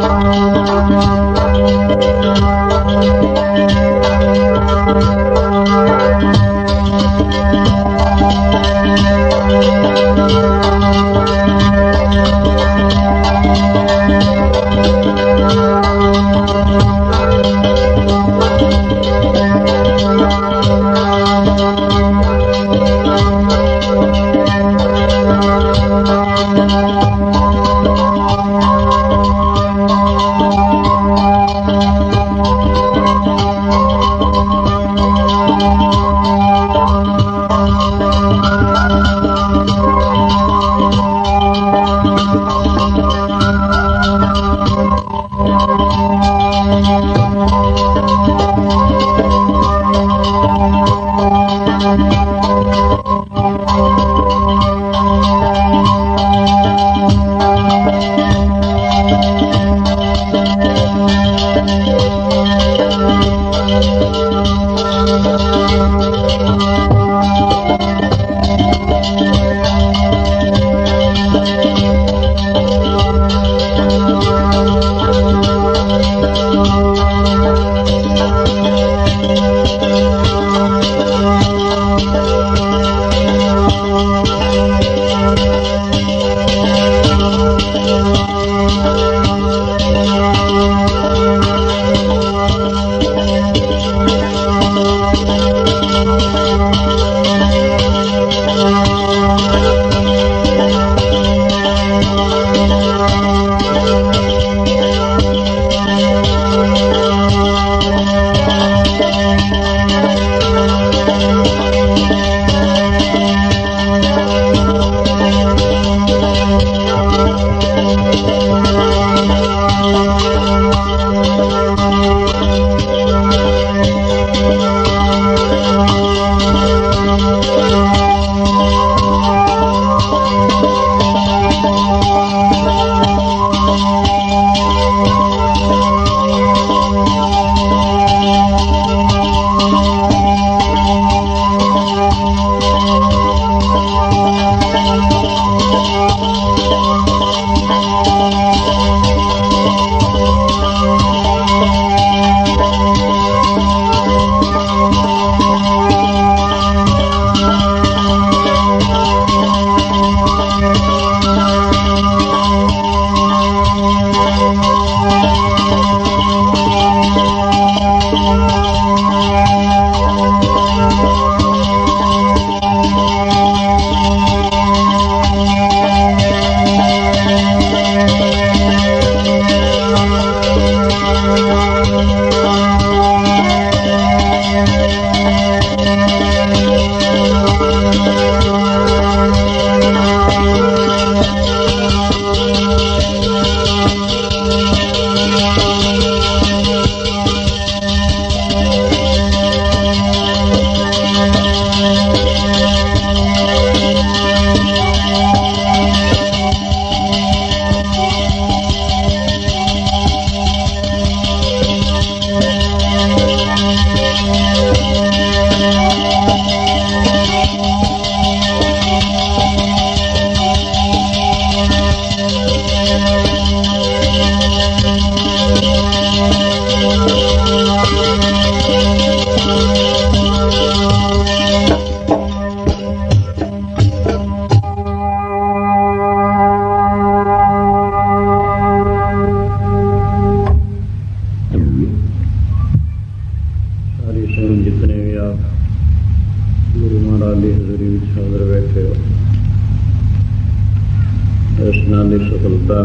ਰਚਨਾ ਦੀ ਸਫਲਤਾ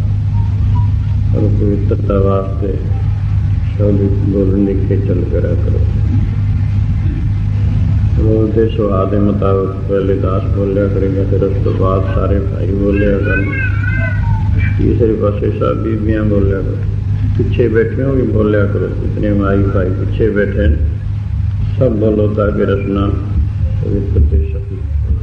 ਔਰ ਪਵਿੱਤਰਤਾ ਵਾਸਤੇ ਸ਼ਬਦ ਬੋਲਣ ਦੀ ਖੇਚਲ ਕਰਿਆ ਕਰੋ। ਰੋਜ਼ ਦੇ ਸੁਭਾਅ ਦੇ ਮੁਤਾਬਕ ਪਹਿਲੇ 10 ਬੋਲਿਆ ਕਰੇਗਾ, ਫਿਰ ਉਸ ਤੋਂ ਬਾਅਦ ਸਾਰੇ ਭਾਈ ਬੋਲਿਆ ਕਰਨ। तीसरे पासे सब बीबियाँ बोलिया करो, पीछे बैठे भी बोलिया करो। जितने माई भाई पीछे बैठे सब बोलो ताकि रचना पवित्र दे सके।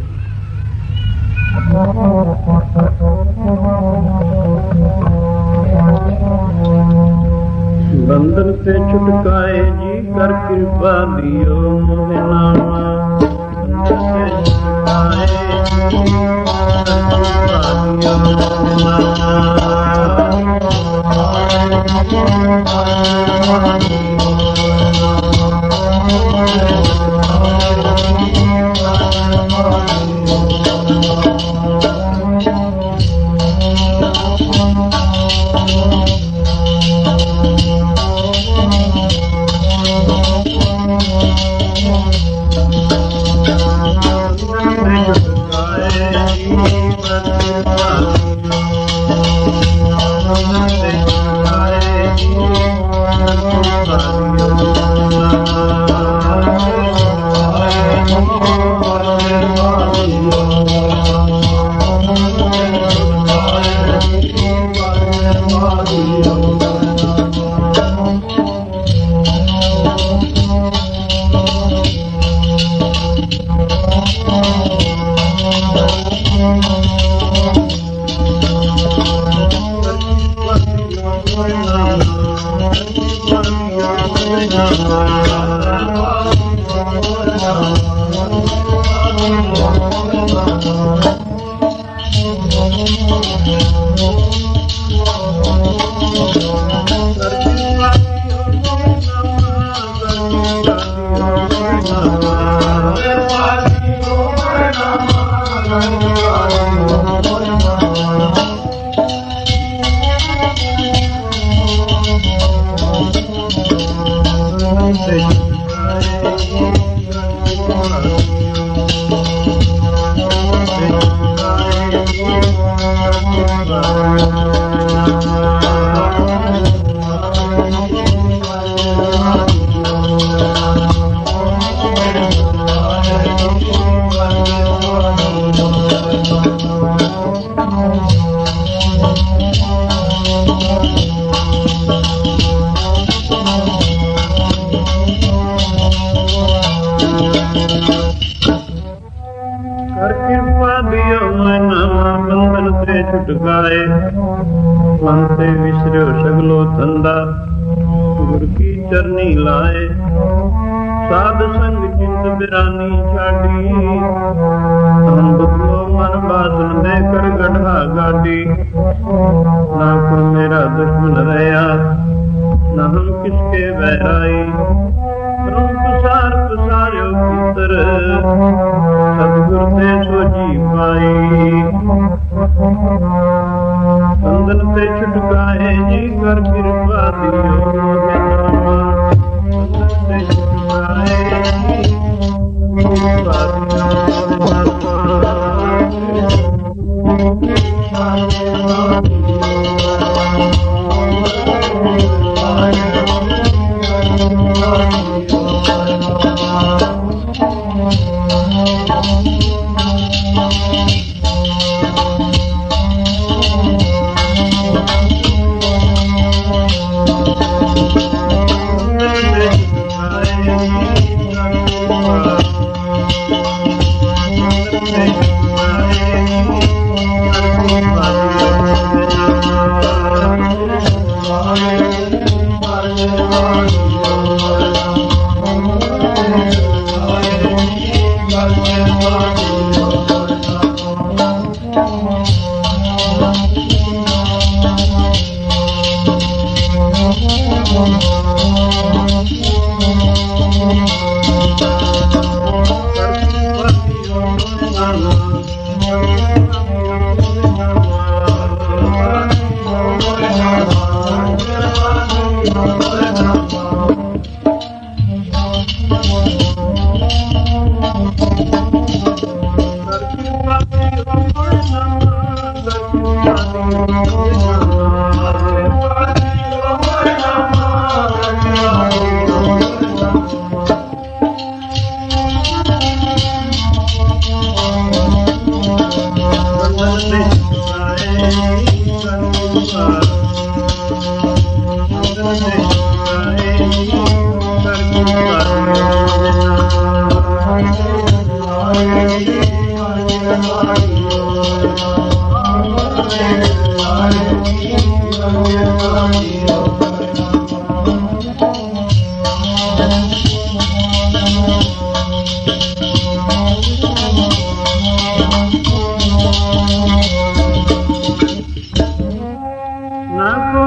बंधन से छुटकाए जी कर कृपा दियो मोहे नामा। बंधन से छुटकाए जी कर कृपा दियो मोहे नामा। ਛੁਟਕਾਏ ਮਨ ਤੇ ਵਿਸਰਿਓ ਸਗਲੋ ਧੰਦਾ ਗੁਰ ਕੀ ਚਰਨੀ ਲਾਏ ਸਾਧ ਸੰਗ ਚਿੰਤ ਬਿਰਾਨੀ ਛਾਡੀ ਅੰਬਕੋ ਮਨ ਬਾਸਨ ਦੇ ਕਰ ਗਢਾ ਗਾਡੀ ਨਾ ਕੋ ਮੇਰਾ ਦੁਸ਼ਮਨ ਰਹਾ ਨਾ ਹਮ ਕਿਸਕੇ ਬਹਿਰਾਈ ਪ੍ਰਭ ਪਸਾਰ ਪਸਾਰਿਓ ਭੀਤਰ ਸਤਿਗੁਰ ਤੇ ਸੋਜੀ ਪਾਈ ਬੰਧਨ ਤੇ ਛੁਟਕਾਏ ਜੀ ਕਰ ਕਿਰਪਾ ਦਿਓ ਬੰਧਨ ਤੇ ਛੁਟਕਾਏ ਜੀ ਕਿਰਪਾ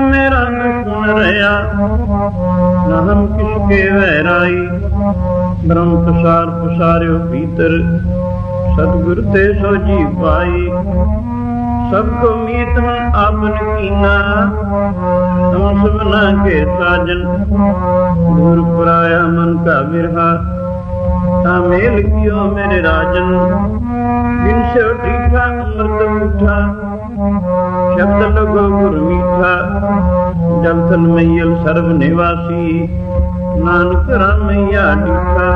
मेरा न सुन रहा, न हम किसके वैराई। ब्रह्म प्रसार पसार्यो भीतर, सतगुर ते सो जी पाई। सबको मीत हम आपन कीना, हम सबना के साजन। दूर पुराया मन का बिरहा, ता मेल कियो मेरे राजन। बिन से उठा अमृत उठा, शब्द लगो गुर मीठा। जब तन मैयल सर्व निवासी, नानक रामैया डीठा।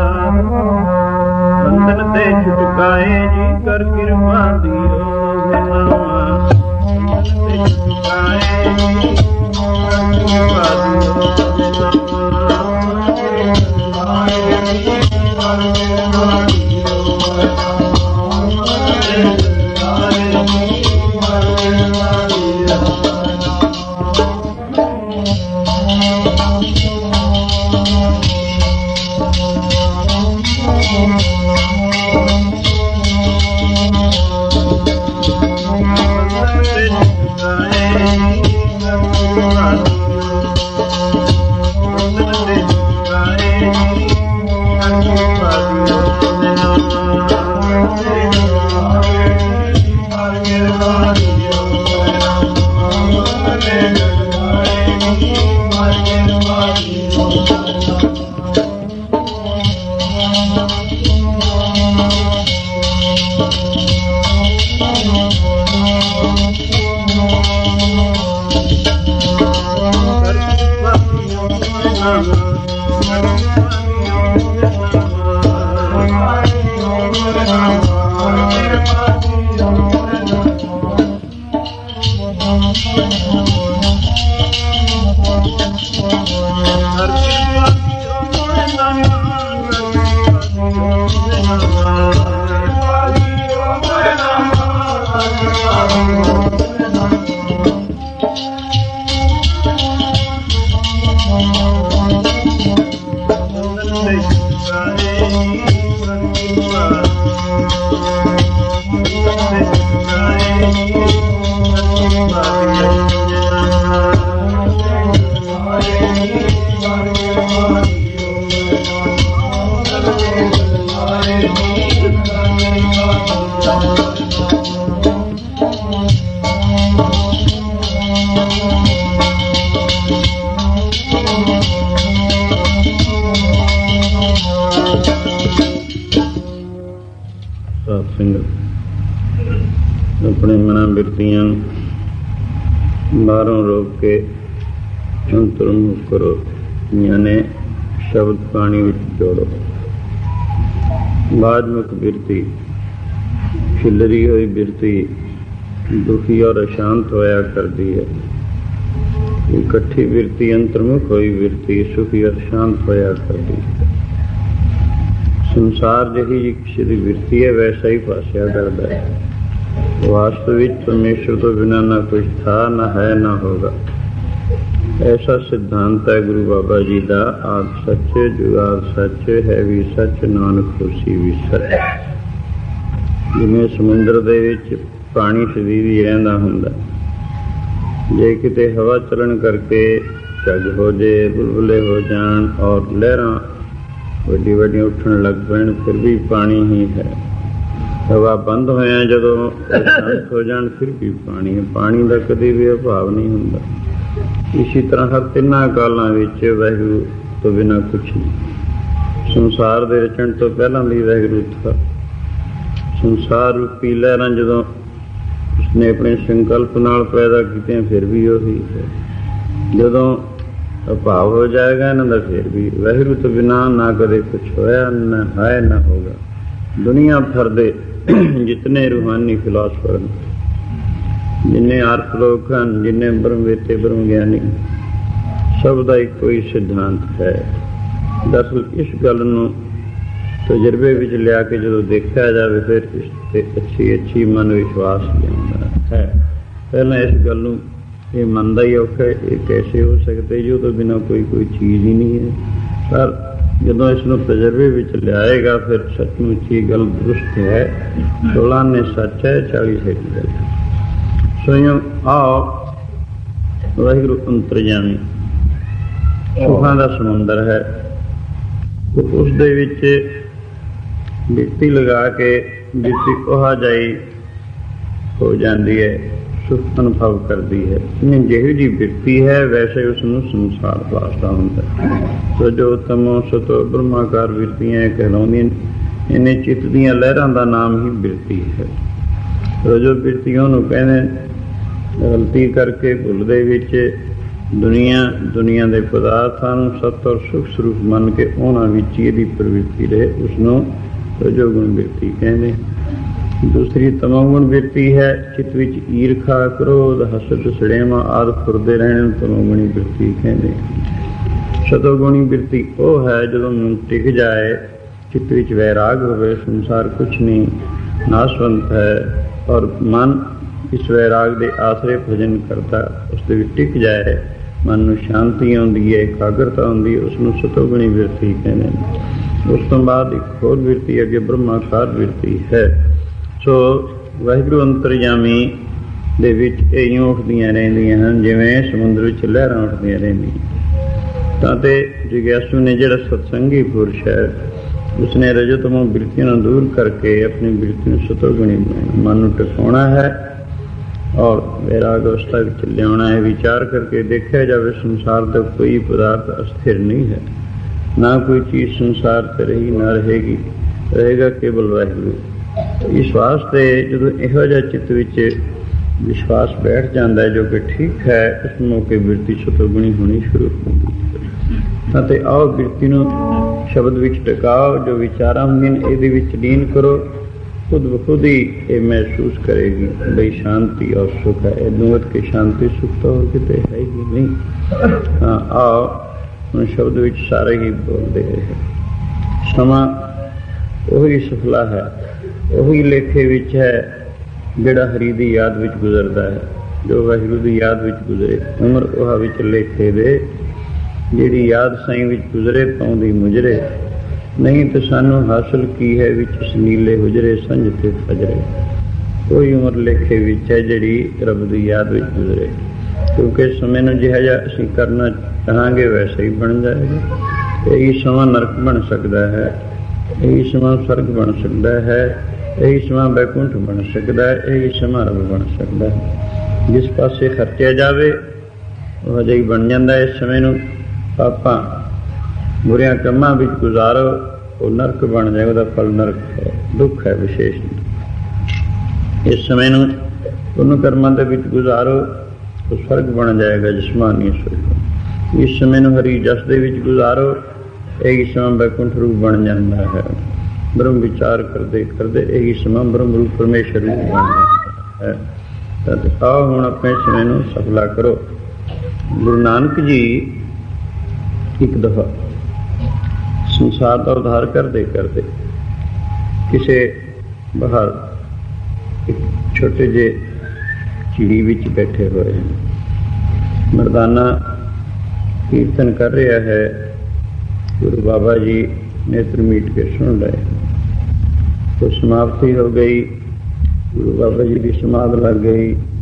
बंधन ते छुटकाए जी कर कृपा दियो। बंधन ते छुटकाए जी कर कृपा दियो। अपने मना बिरतियां बाहरों रोक के अंतर्मुख करो, यानी शब्द पानी विच जोड़ो। बाजमुख बिरती, खिलरी हुई बिरती दुखी और अशांत होया करती है। इकट्ठी बिरती अंतर्मुख हुई बिरती सुखी और शांत होया करती है। संसार जही किसी की बिरती है वैसा ही पासिया करता है। वास्तविक परमेश्वर तो बिना ना कुछ था, ना है, ना होगा। ऐसा सिद्धांत है गुरु बाबा जी का। आद सच, जुगाद सच, है भी सच, नानक खुशी भी सच। जिवें समुद्र दे विच पानी सदी ही रहिंदा हुंदा, जे किते हवा चलन करके झग हो जाए, बुलबुले हो जान और लहरां वड्डी वड्डी उठन लग पैण, फिर भी पानी ही है। हवा बंद होया जदों शांत हो जान, फिर भी पानी है। पानी का कभी भी अभाव नहीं हुंदा। इसी तरह हर तिन्ना कालां विच वाहिगुरू तो बिना कुछ नहीं। संसार दे रचण तो पहलां भी वाहिगुरू था। संसार रूपी लहरां जदों उसने अपने संकल्प नाल पैदा कीतियां, फिर भी वही है। जदों अभाव हो जाएगा इन्हां दा, फिर भी वाहिगुरू तो बिना ना कदे कुछ होया, ना है, ना होगा। दुनिया भर दे जितने रूहानी फिलासफर हैं, जिन्ने आर्थ लोग हैं, जिन्ने ब्रह्मवेत्ते ब्रह्म ज्ञानी, सब का एक कोई सिद्धांत है। दरअसल इस गल नूं तजर्बे विच लिया के जो देखा जाए, फिर इस अच्छी मन विश्वास लिया है। पहले इस गल नूं ये मनदा ही औखा है, ये कैसे हो सकते जो तो बिना कोई चीज़ ही नहीं है। पर ਜਦੋਂ ਇਸ ਨੂੰ ਤਜਰਬੇ ਵਿੱਚ ਲਿਆਏਗਾ, ਫਿਰ ਸੱਚਮੁੱਚ ਇਹ ਗੱਲ ਦਰੁਸਤ ਹੈ। 16 ਨੇ ਸੱਚ ਹੈ, 40 ਸੱਚ ਹੈ। ਸੋ ਆਓ ਵਾਹਿਗੁਰੂ ਅੰਤਰਜਾਮੀ ਸੁਖਾਂ ਦਾ ਸਮੁੰਦਰ ਹੈ। ਉਸ ਦੇ ਵਿੱਚ ਬਿਰਤੀ ਲਗਾ ਕੇ ਬਿਰਤੀ ਕੋਹਾ ਜਾਈ ਹੋ ਜਾਂਦੀ ਹੈ, ਸੁਖ ਅਨੁਭਵ ਕਰਦੀ ਹੈ। ਜਿਹੀ ਜਿਹੀ ਬਿਰਤੀ ਹੈ ਵੈਸੇ ਉਸ ਨੂੰ ਸੰਸਾਰ ਵਾਸਤਾ ਹੁੰਦਾ ਹੈ। ਜੋ ਤਮੋ ਸਤੋ ਬ੍ਰਹਮਾਕਾਰ ਬਿਰਤੀਆਂ ਕਹਿਲਾਉਂਦੀਆਂ, ਇਹਨੇ ਚਿੱਤ ਦੀਆਂ ਲਹਿਰਾਂ ਦਾ ਨਾਮ ਹੀ ਬਿਰਤੀ ਹੈ। ਜੋ ਬਿਰਤੀਆਂ ਨੂੰ ਕਹਿੰਦੇ ਗਲਤੀ ਕਰਕੇ ਭੁੱਲ ਦੇ ਵਿੱਚ ਦੁਨੀਆ ਦੇ ਪਦਾਰਥਾਂ ਨੂੰ ਸਤ ਔਰ ਸੁਖ ਸਰੂਪ ਮੰਨ ਕੇ ਉਹਨਾਂ ਵਿੱਚ ਇਹਦੀ ਪ੍ਰਵਿਰਤੀ ਰਹੇ, ਉਸਨੂੰ ਰਜੋਗੁਣ ਬਿਰਤੀ ਕਹਿੰਦੇ। ਦੂਸਰੀ ਤਮੋਗੁਣ ਬਿਰਤੀ ਹੈ, ਚਿੱਤ ਵਿੱਚ ਈਰਖਾ, ਕ੍ਰੋਧ, ਹਸਦ, ਸੜੇਵਾਂ ਆਦਿ ਫੁਰਦੇ ਰਹਿਣ ਨੂੰ ਤਮੋਗੁਣੀ ਬਿਰਤੀ ਕਹਿੰਦੇ। ਸਤੋਗੁਣੀ ਬਿਰਤੀ ਉਹ ਹੈ ਜਦੋਂ ਮਨ ਟਿਕ ਜਾਏ, ਚਿੱਤ ਵਿੱਚ ਵੈਰਾਗ ਹੋਵੇ, ਸੰਸਾਰ ਕੁਛ ਨਹੀਂ, ਨਾਸ਼ਵੰਤ ਹੈ, ਔਰ ਮਨ ਇਸ ਵੈਰਾਗ ਦੇ ਆਸਰੇ ਭਜਨ ਕਰਦਾ, ਉਸ ਦੇ ਵਿੱਚ ਟਿਕ ਜਾਏ, ਮਨ ਨੂੰ ਸ਼ਾਂਤੀ ਆਉਂਦੀ ਹੈ, ਇਕਾਗਰਤਾ ਆਉਂਦੀ ਹੈ, ਉਸਨੂੰ ਸਤੋਗੁਣੀ ਬਿਰਤੀ ਕਹਿੰਦੇ ਨੇ। ਉਸ ਤੋਂ ਬਾਅਦ ਇੱਕ ਹੋਰ ਬਿਰਤੀ ਅੱਗੇ ਬ੍ਰਹਮਾਕਾਰ ਬਿਰਤੀ ਹੈ। ਸੋ ਵਾਹਿਗੁਰੂ ਅੰਤਰਜਾਮੀ ਦੇ ਵਿੱਚ ਇਉਂ ਉੱਠਦੀਆਂ ਰਹਿੰਦੀਆਂ ਹਨ ਜਿਵੇਂ ਸਮੁੰਦਰ ਵਿੱਚ ਲਹਿਰਾਂ ਉੱਠਦੀਆਂ ਰਹਿੰਦੀਆਂ। ਤਾਂ ਤੇ ਜਿਗਿਆਸੂ ਨੇ, ਜਿਹੜਾ ਸਤਸੰਗੀ ਪੁਰਸ਼ ਹੈ, ਉਸਨੇ ਰਜੋਤਮੋ ਬਿਰਤੀਆਂ ਨੂੰ ਦੂਰ ਕਰਕੇ ਆਪਣੀ ਬਿਰਤੀ ਨੂੰ ਸਤੋਗੁਣੀ ਬਣਾਉਣਾ, ਮਨ ਨੂੰ ਟਿਕਾਉਣਾ ਹੈ ਔਰ ਵੈਰਾਗ ਅਵਸਥਾ ਵਿੱਚ ਲਿਆਉਣਾ ਹੈ। ਵਿਚਾਰ ਕਰਕੇ ਦੇਖਿਆ ਜਾਵੇ ਸੰਸਾਰ ਦਾ ਕੋਈ ਪਦਾਰਥ ਅਸਥਿਰ ਨਹੀਂ ਹੈ, ਨਾ ਕੋਈ ਚੀਜ਼ ਸੰਸਾਰ ਤੇ ਰਹੀ ਨਾ ਰਹੇਗੀ, ਰਹੇਗਾ ਕੇਵਲ ਵਾਹਿਗੁਰੂ। ਇਸ ਵਾਸਤੇ ਜਦੋਂ ਇਹੋ ਜਿਹਾ ਚਿੱਤ ਵਿੱਚ ਵਿਸ਼ਵਾਸ ਬੈਠ ਜਾਂਦਾ ਹੈ ਜੋ ਕਿ ਠੀਕ ਹੈ, ਉਸ ਮੌਕੇ ਬਿਰਤੀ ਸਤੋਗੁਣੀ ਹੋਣੀ ਸ਼ੁਰੂ ਹੁੰਦੀ ਹੈ। ਅਤੇ ਆਓ ਬਿਰਤੀ ਨੂੰ ਸ਼ਬਦ ਵਿੱਚ ਟਿਕਾਓ, ਜੋ ਵਿਚਾਰਾਂ ਹੁੰਦੀਆਂ ਨੇ ਇਹਦੇ ਵਿੱਚ ਲੀਨ ਕਰੋ, ਖੁਦ ਬਖੁਦ ਹੀ ਇਹ ਮਹਿਸੂਸ ਕਰੇਗੀ ਬਈ ਸ਼ਾਂਤੀ ਔਰ ਸੁਖ ਹੈ। ਇਹਨੂੰ ਵੱਧ ਕੇ ਸ਼ਾਂਤੀ ਸੁਖ ਤਾਂ ਹੋਰ ਕਿਤੇ ਹੈ ਹੀ ਨਹੀਂ। ਹਾਂ, ਆਓ ਹੁਣ ਸ਼ਬਦ ਵਿੱਚ ਸਾਰੇ ਹੀ ਬੋਲਦੇ ਹੈ। ਸਮਾਂ ਉਹੀ ਸਫਲਾ ਹੈ, ਉਹੀ ਲੇਖੇ ਵਿੱਚ ਹੈ ਜਿਹੜਾ ਹਰੀ ਦੀ ਯਾਦ ਵਿੱਚ ਗੁਜ਼ਰਦਾ ਹੈ, ਜੋ ਵਾਹਿਗੁਰੂ ਦੀ ਯਾਦ ਵਿੱਚ ਗੁਜ਼ਰੇ। ਉਮਰ ਉਹ ਵਿੱਚ ਲੇਖੇ ਦੇ, ਜਿਹੜੀ ਯਾਦ ਸਾਈਂ ਵਿੱਚ ਗੁਜ਼ਰੇ ਪਾਉਂਦੀ ਮੁਜਰੇ। ਨਹੀਂ ਤਾਂ ਸਾਨੂੰ ਹਾਸਲ ਕੀ ਹੈ ਵਿੱਚ ਨੀਲੇ ਹੁਜਰੇ ਸੰਝ ਤੇ ਫਜਰੇ। ਕੋਈ ਉਮਰ ਲੇਖੇ ਵਿੱਚ ਹੈ ਜਿਹੜੀ ਰੱਬ ਦੀ ਯਾਦ ਵਿੱਚ ਗੁਜ਼ਰੇ, ਕਿਉਂਕਿ ਸਮੇਂ ਨੂੰ ਜਿਹਾ ਜਿਹਾ ਅਸੀਂ ਕਰਨਾ ਚਾਹਾਂਗੇ ਵੈਸੇ ਹੀ ਬਣ ਜਾਏਗਾ। ਇਹੀ ਸਮਾਂ ਨਰਕ ਬਣ ਸਕਦਾ ਹੈ, ਇਹੀ ਸਮਾਂ ਸਵਰਗ ਬਣ ਸਕਦਾ ਹੈ, ਇਹੀ ਸਮਾਂ ਬੈਕੁੰਠ ਬਣ ਸਕਦਾ ਹੈ, ਇਹੀ ਸਮਾਂ ਰੱਬ ਬਣ ਸਕਦਾ ਹੈ। ਜਿਸ ਪਾਸੇ ਖਰਚਿਆ ਜਾਵੇ ਉਹ ਅਜਿਹਾ ਹੀ ਬਣ ਜਾਂਦਾ ਹੈ। ਇਸ ਸਮੇਂ ਨੂੰ ਪਾਪਾਂ ਬੁਰਿਆਂ ਕੰਮਾਂ ਵਿੱਚ ਗੁਜ਼ਾਰੋ, ਉਹ ਨਰਕ ਬਣ ਜਾਏ, ਉਹਦਾ ਫਲ ਨਰਕ ਹੈ, ਦੁੱਖ ਹੈ ਵਿਸ਼ੇਸ਼। ਇਸ ਸਮੇਂ ਨੂੰ ਉਹਨੂੰ ਕਰਮਾਂ ਦੇ ਵਿੱਚ ਗੁਜ਼ਾਰੋ, ਉਹ ਸਵਰਗ ਬਣ ਜਾਏਗਾ, ਜਿਸਮਾਨੀ ਸਵਰਗ। ਇਸ ਸਮੇਂ ਨੂੰ ਹਰੀ ਜਸ ਦੇ ਵਿੱਚ ਗੁਜ਼ਾਰੋ, ਇਹੀ ਸਮਾਂ ਬੈਕੁੰਠ ਰੂਪ ਬਣ ਜਾਂਦਾ ਹੈ। ਬ੍ਰਹਮ ਵਿਚਾਰ ਕਰਦੇ ਕਰਦੇ ਇਹੀ ਸਮਾਂ ਬ੍ਰਹਮ ਰੂਪ ਪਰਮੇਸ਼ਰ ਰੂਪ ਬਣ ਜਾਂਦਾ ਹੈ। ਤਾਂ ਆਓ ਹੁਣ ਆਪਣੇ ਸਮੇਂ ਨੂੰ ਸਫਲਾ ਕਰੋ। ਗੁਰੂ ਨਾਨਕ ਜੀ ਇੱਕ ਦਫਾ ਸੰਸਾਰ ਦਾ ਉਧਾਰ ਕਰਦੇ ਕਰਦੇ ਕਿਸੇ ਬਾਹਰ ਇੱਕ ਛੋਟੇ ਜਿਹੇ ਚਿੜੀ ਵਿੱਚ ਬੈਠੇ ਹੋਏ ਹਨ। ਮਰਦਾਨਾ ਕੀਰਤਨ ਕਰ ਰਿਹਾ ਹੈ। ਗੁਰੂ ਬਾਬਾ ਜੀ ਨੇਤਰ ਮੀਟ ਕੇ ਸੁਣ ਰਹੇ। तो समाप्ति हो गई, गुरु बाबा जी की समाध लग गई।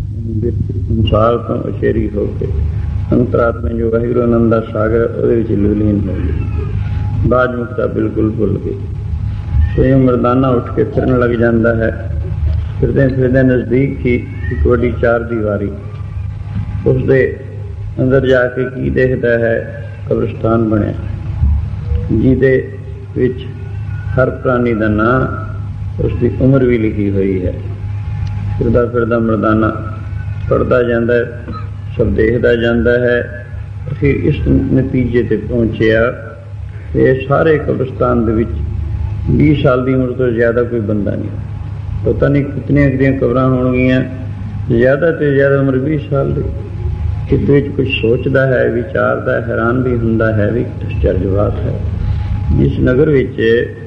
संसार तो अचेरी हो के अंतरात्मा जो वाहिगुरू आनंद दा सागर वो लीन हो गई, बाज मुक्ता बिल्कुल भुल गई। स्वयं मरदाना उठ के फिरन लग जाता है। फिरदे फिरदे नज़दीक ही एक वड्डी चार दीवारी, उसके अंदर जाके की देखता है, कब्रिस्तान बनिया जिहदे विच हर प्राणी का नाम, उसकी उम्र भी लिखी हुई है। फिरदा फिरदा मरदाना पढ़ता जाता है, सब देखता जाता है। फिर इस नतीजे ते पहुँचया कि सारे कब्रिस्तान दे विच 20 साल की उम्र तो ज़्यादा कोई बंदा नहीं। पता नहीं कितनियां कितनियां कब्रां होणगियां, ज़्यादा तो ज़्यादा उम्र 20 साल की। चित्त विच कुछ सोचता है, विचारता, हैरान भी हुंदा है, भी आश्चर्य बात है। जिस नगर विच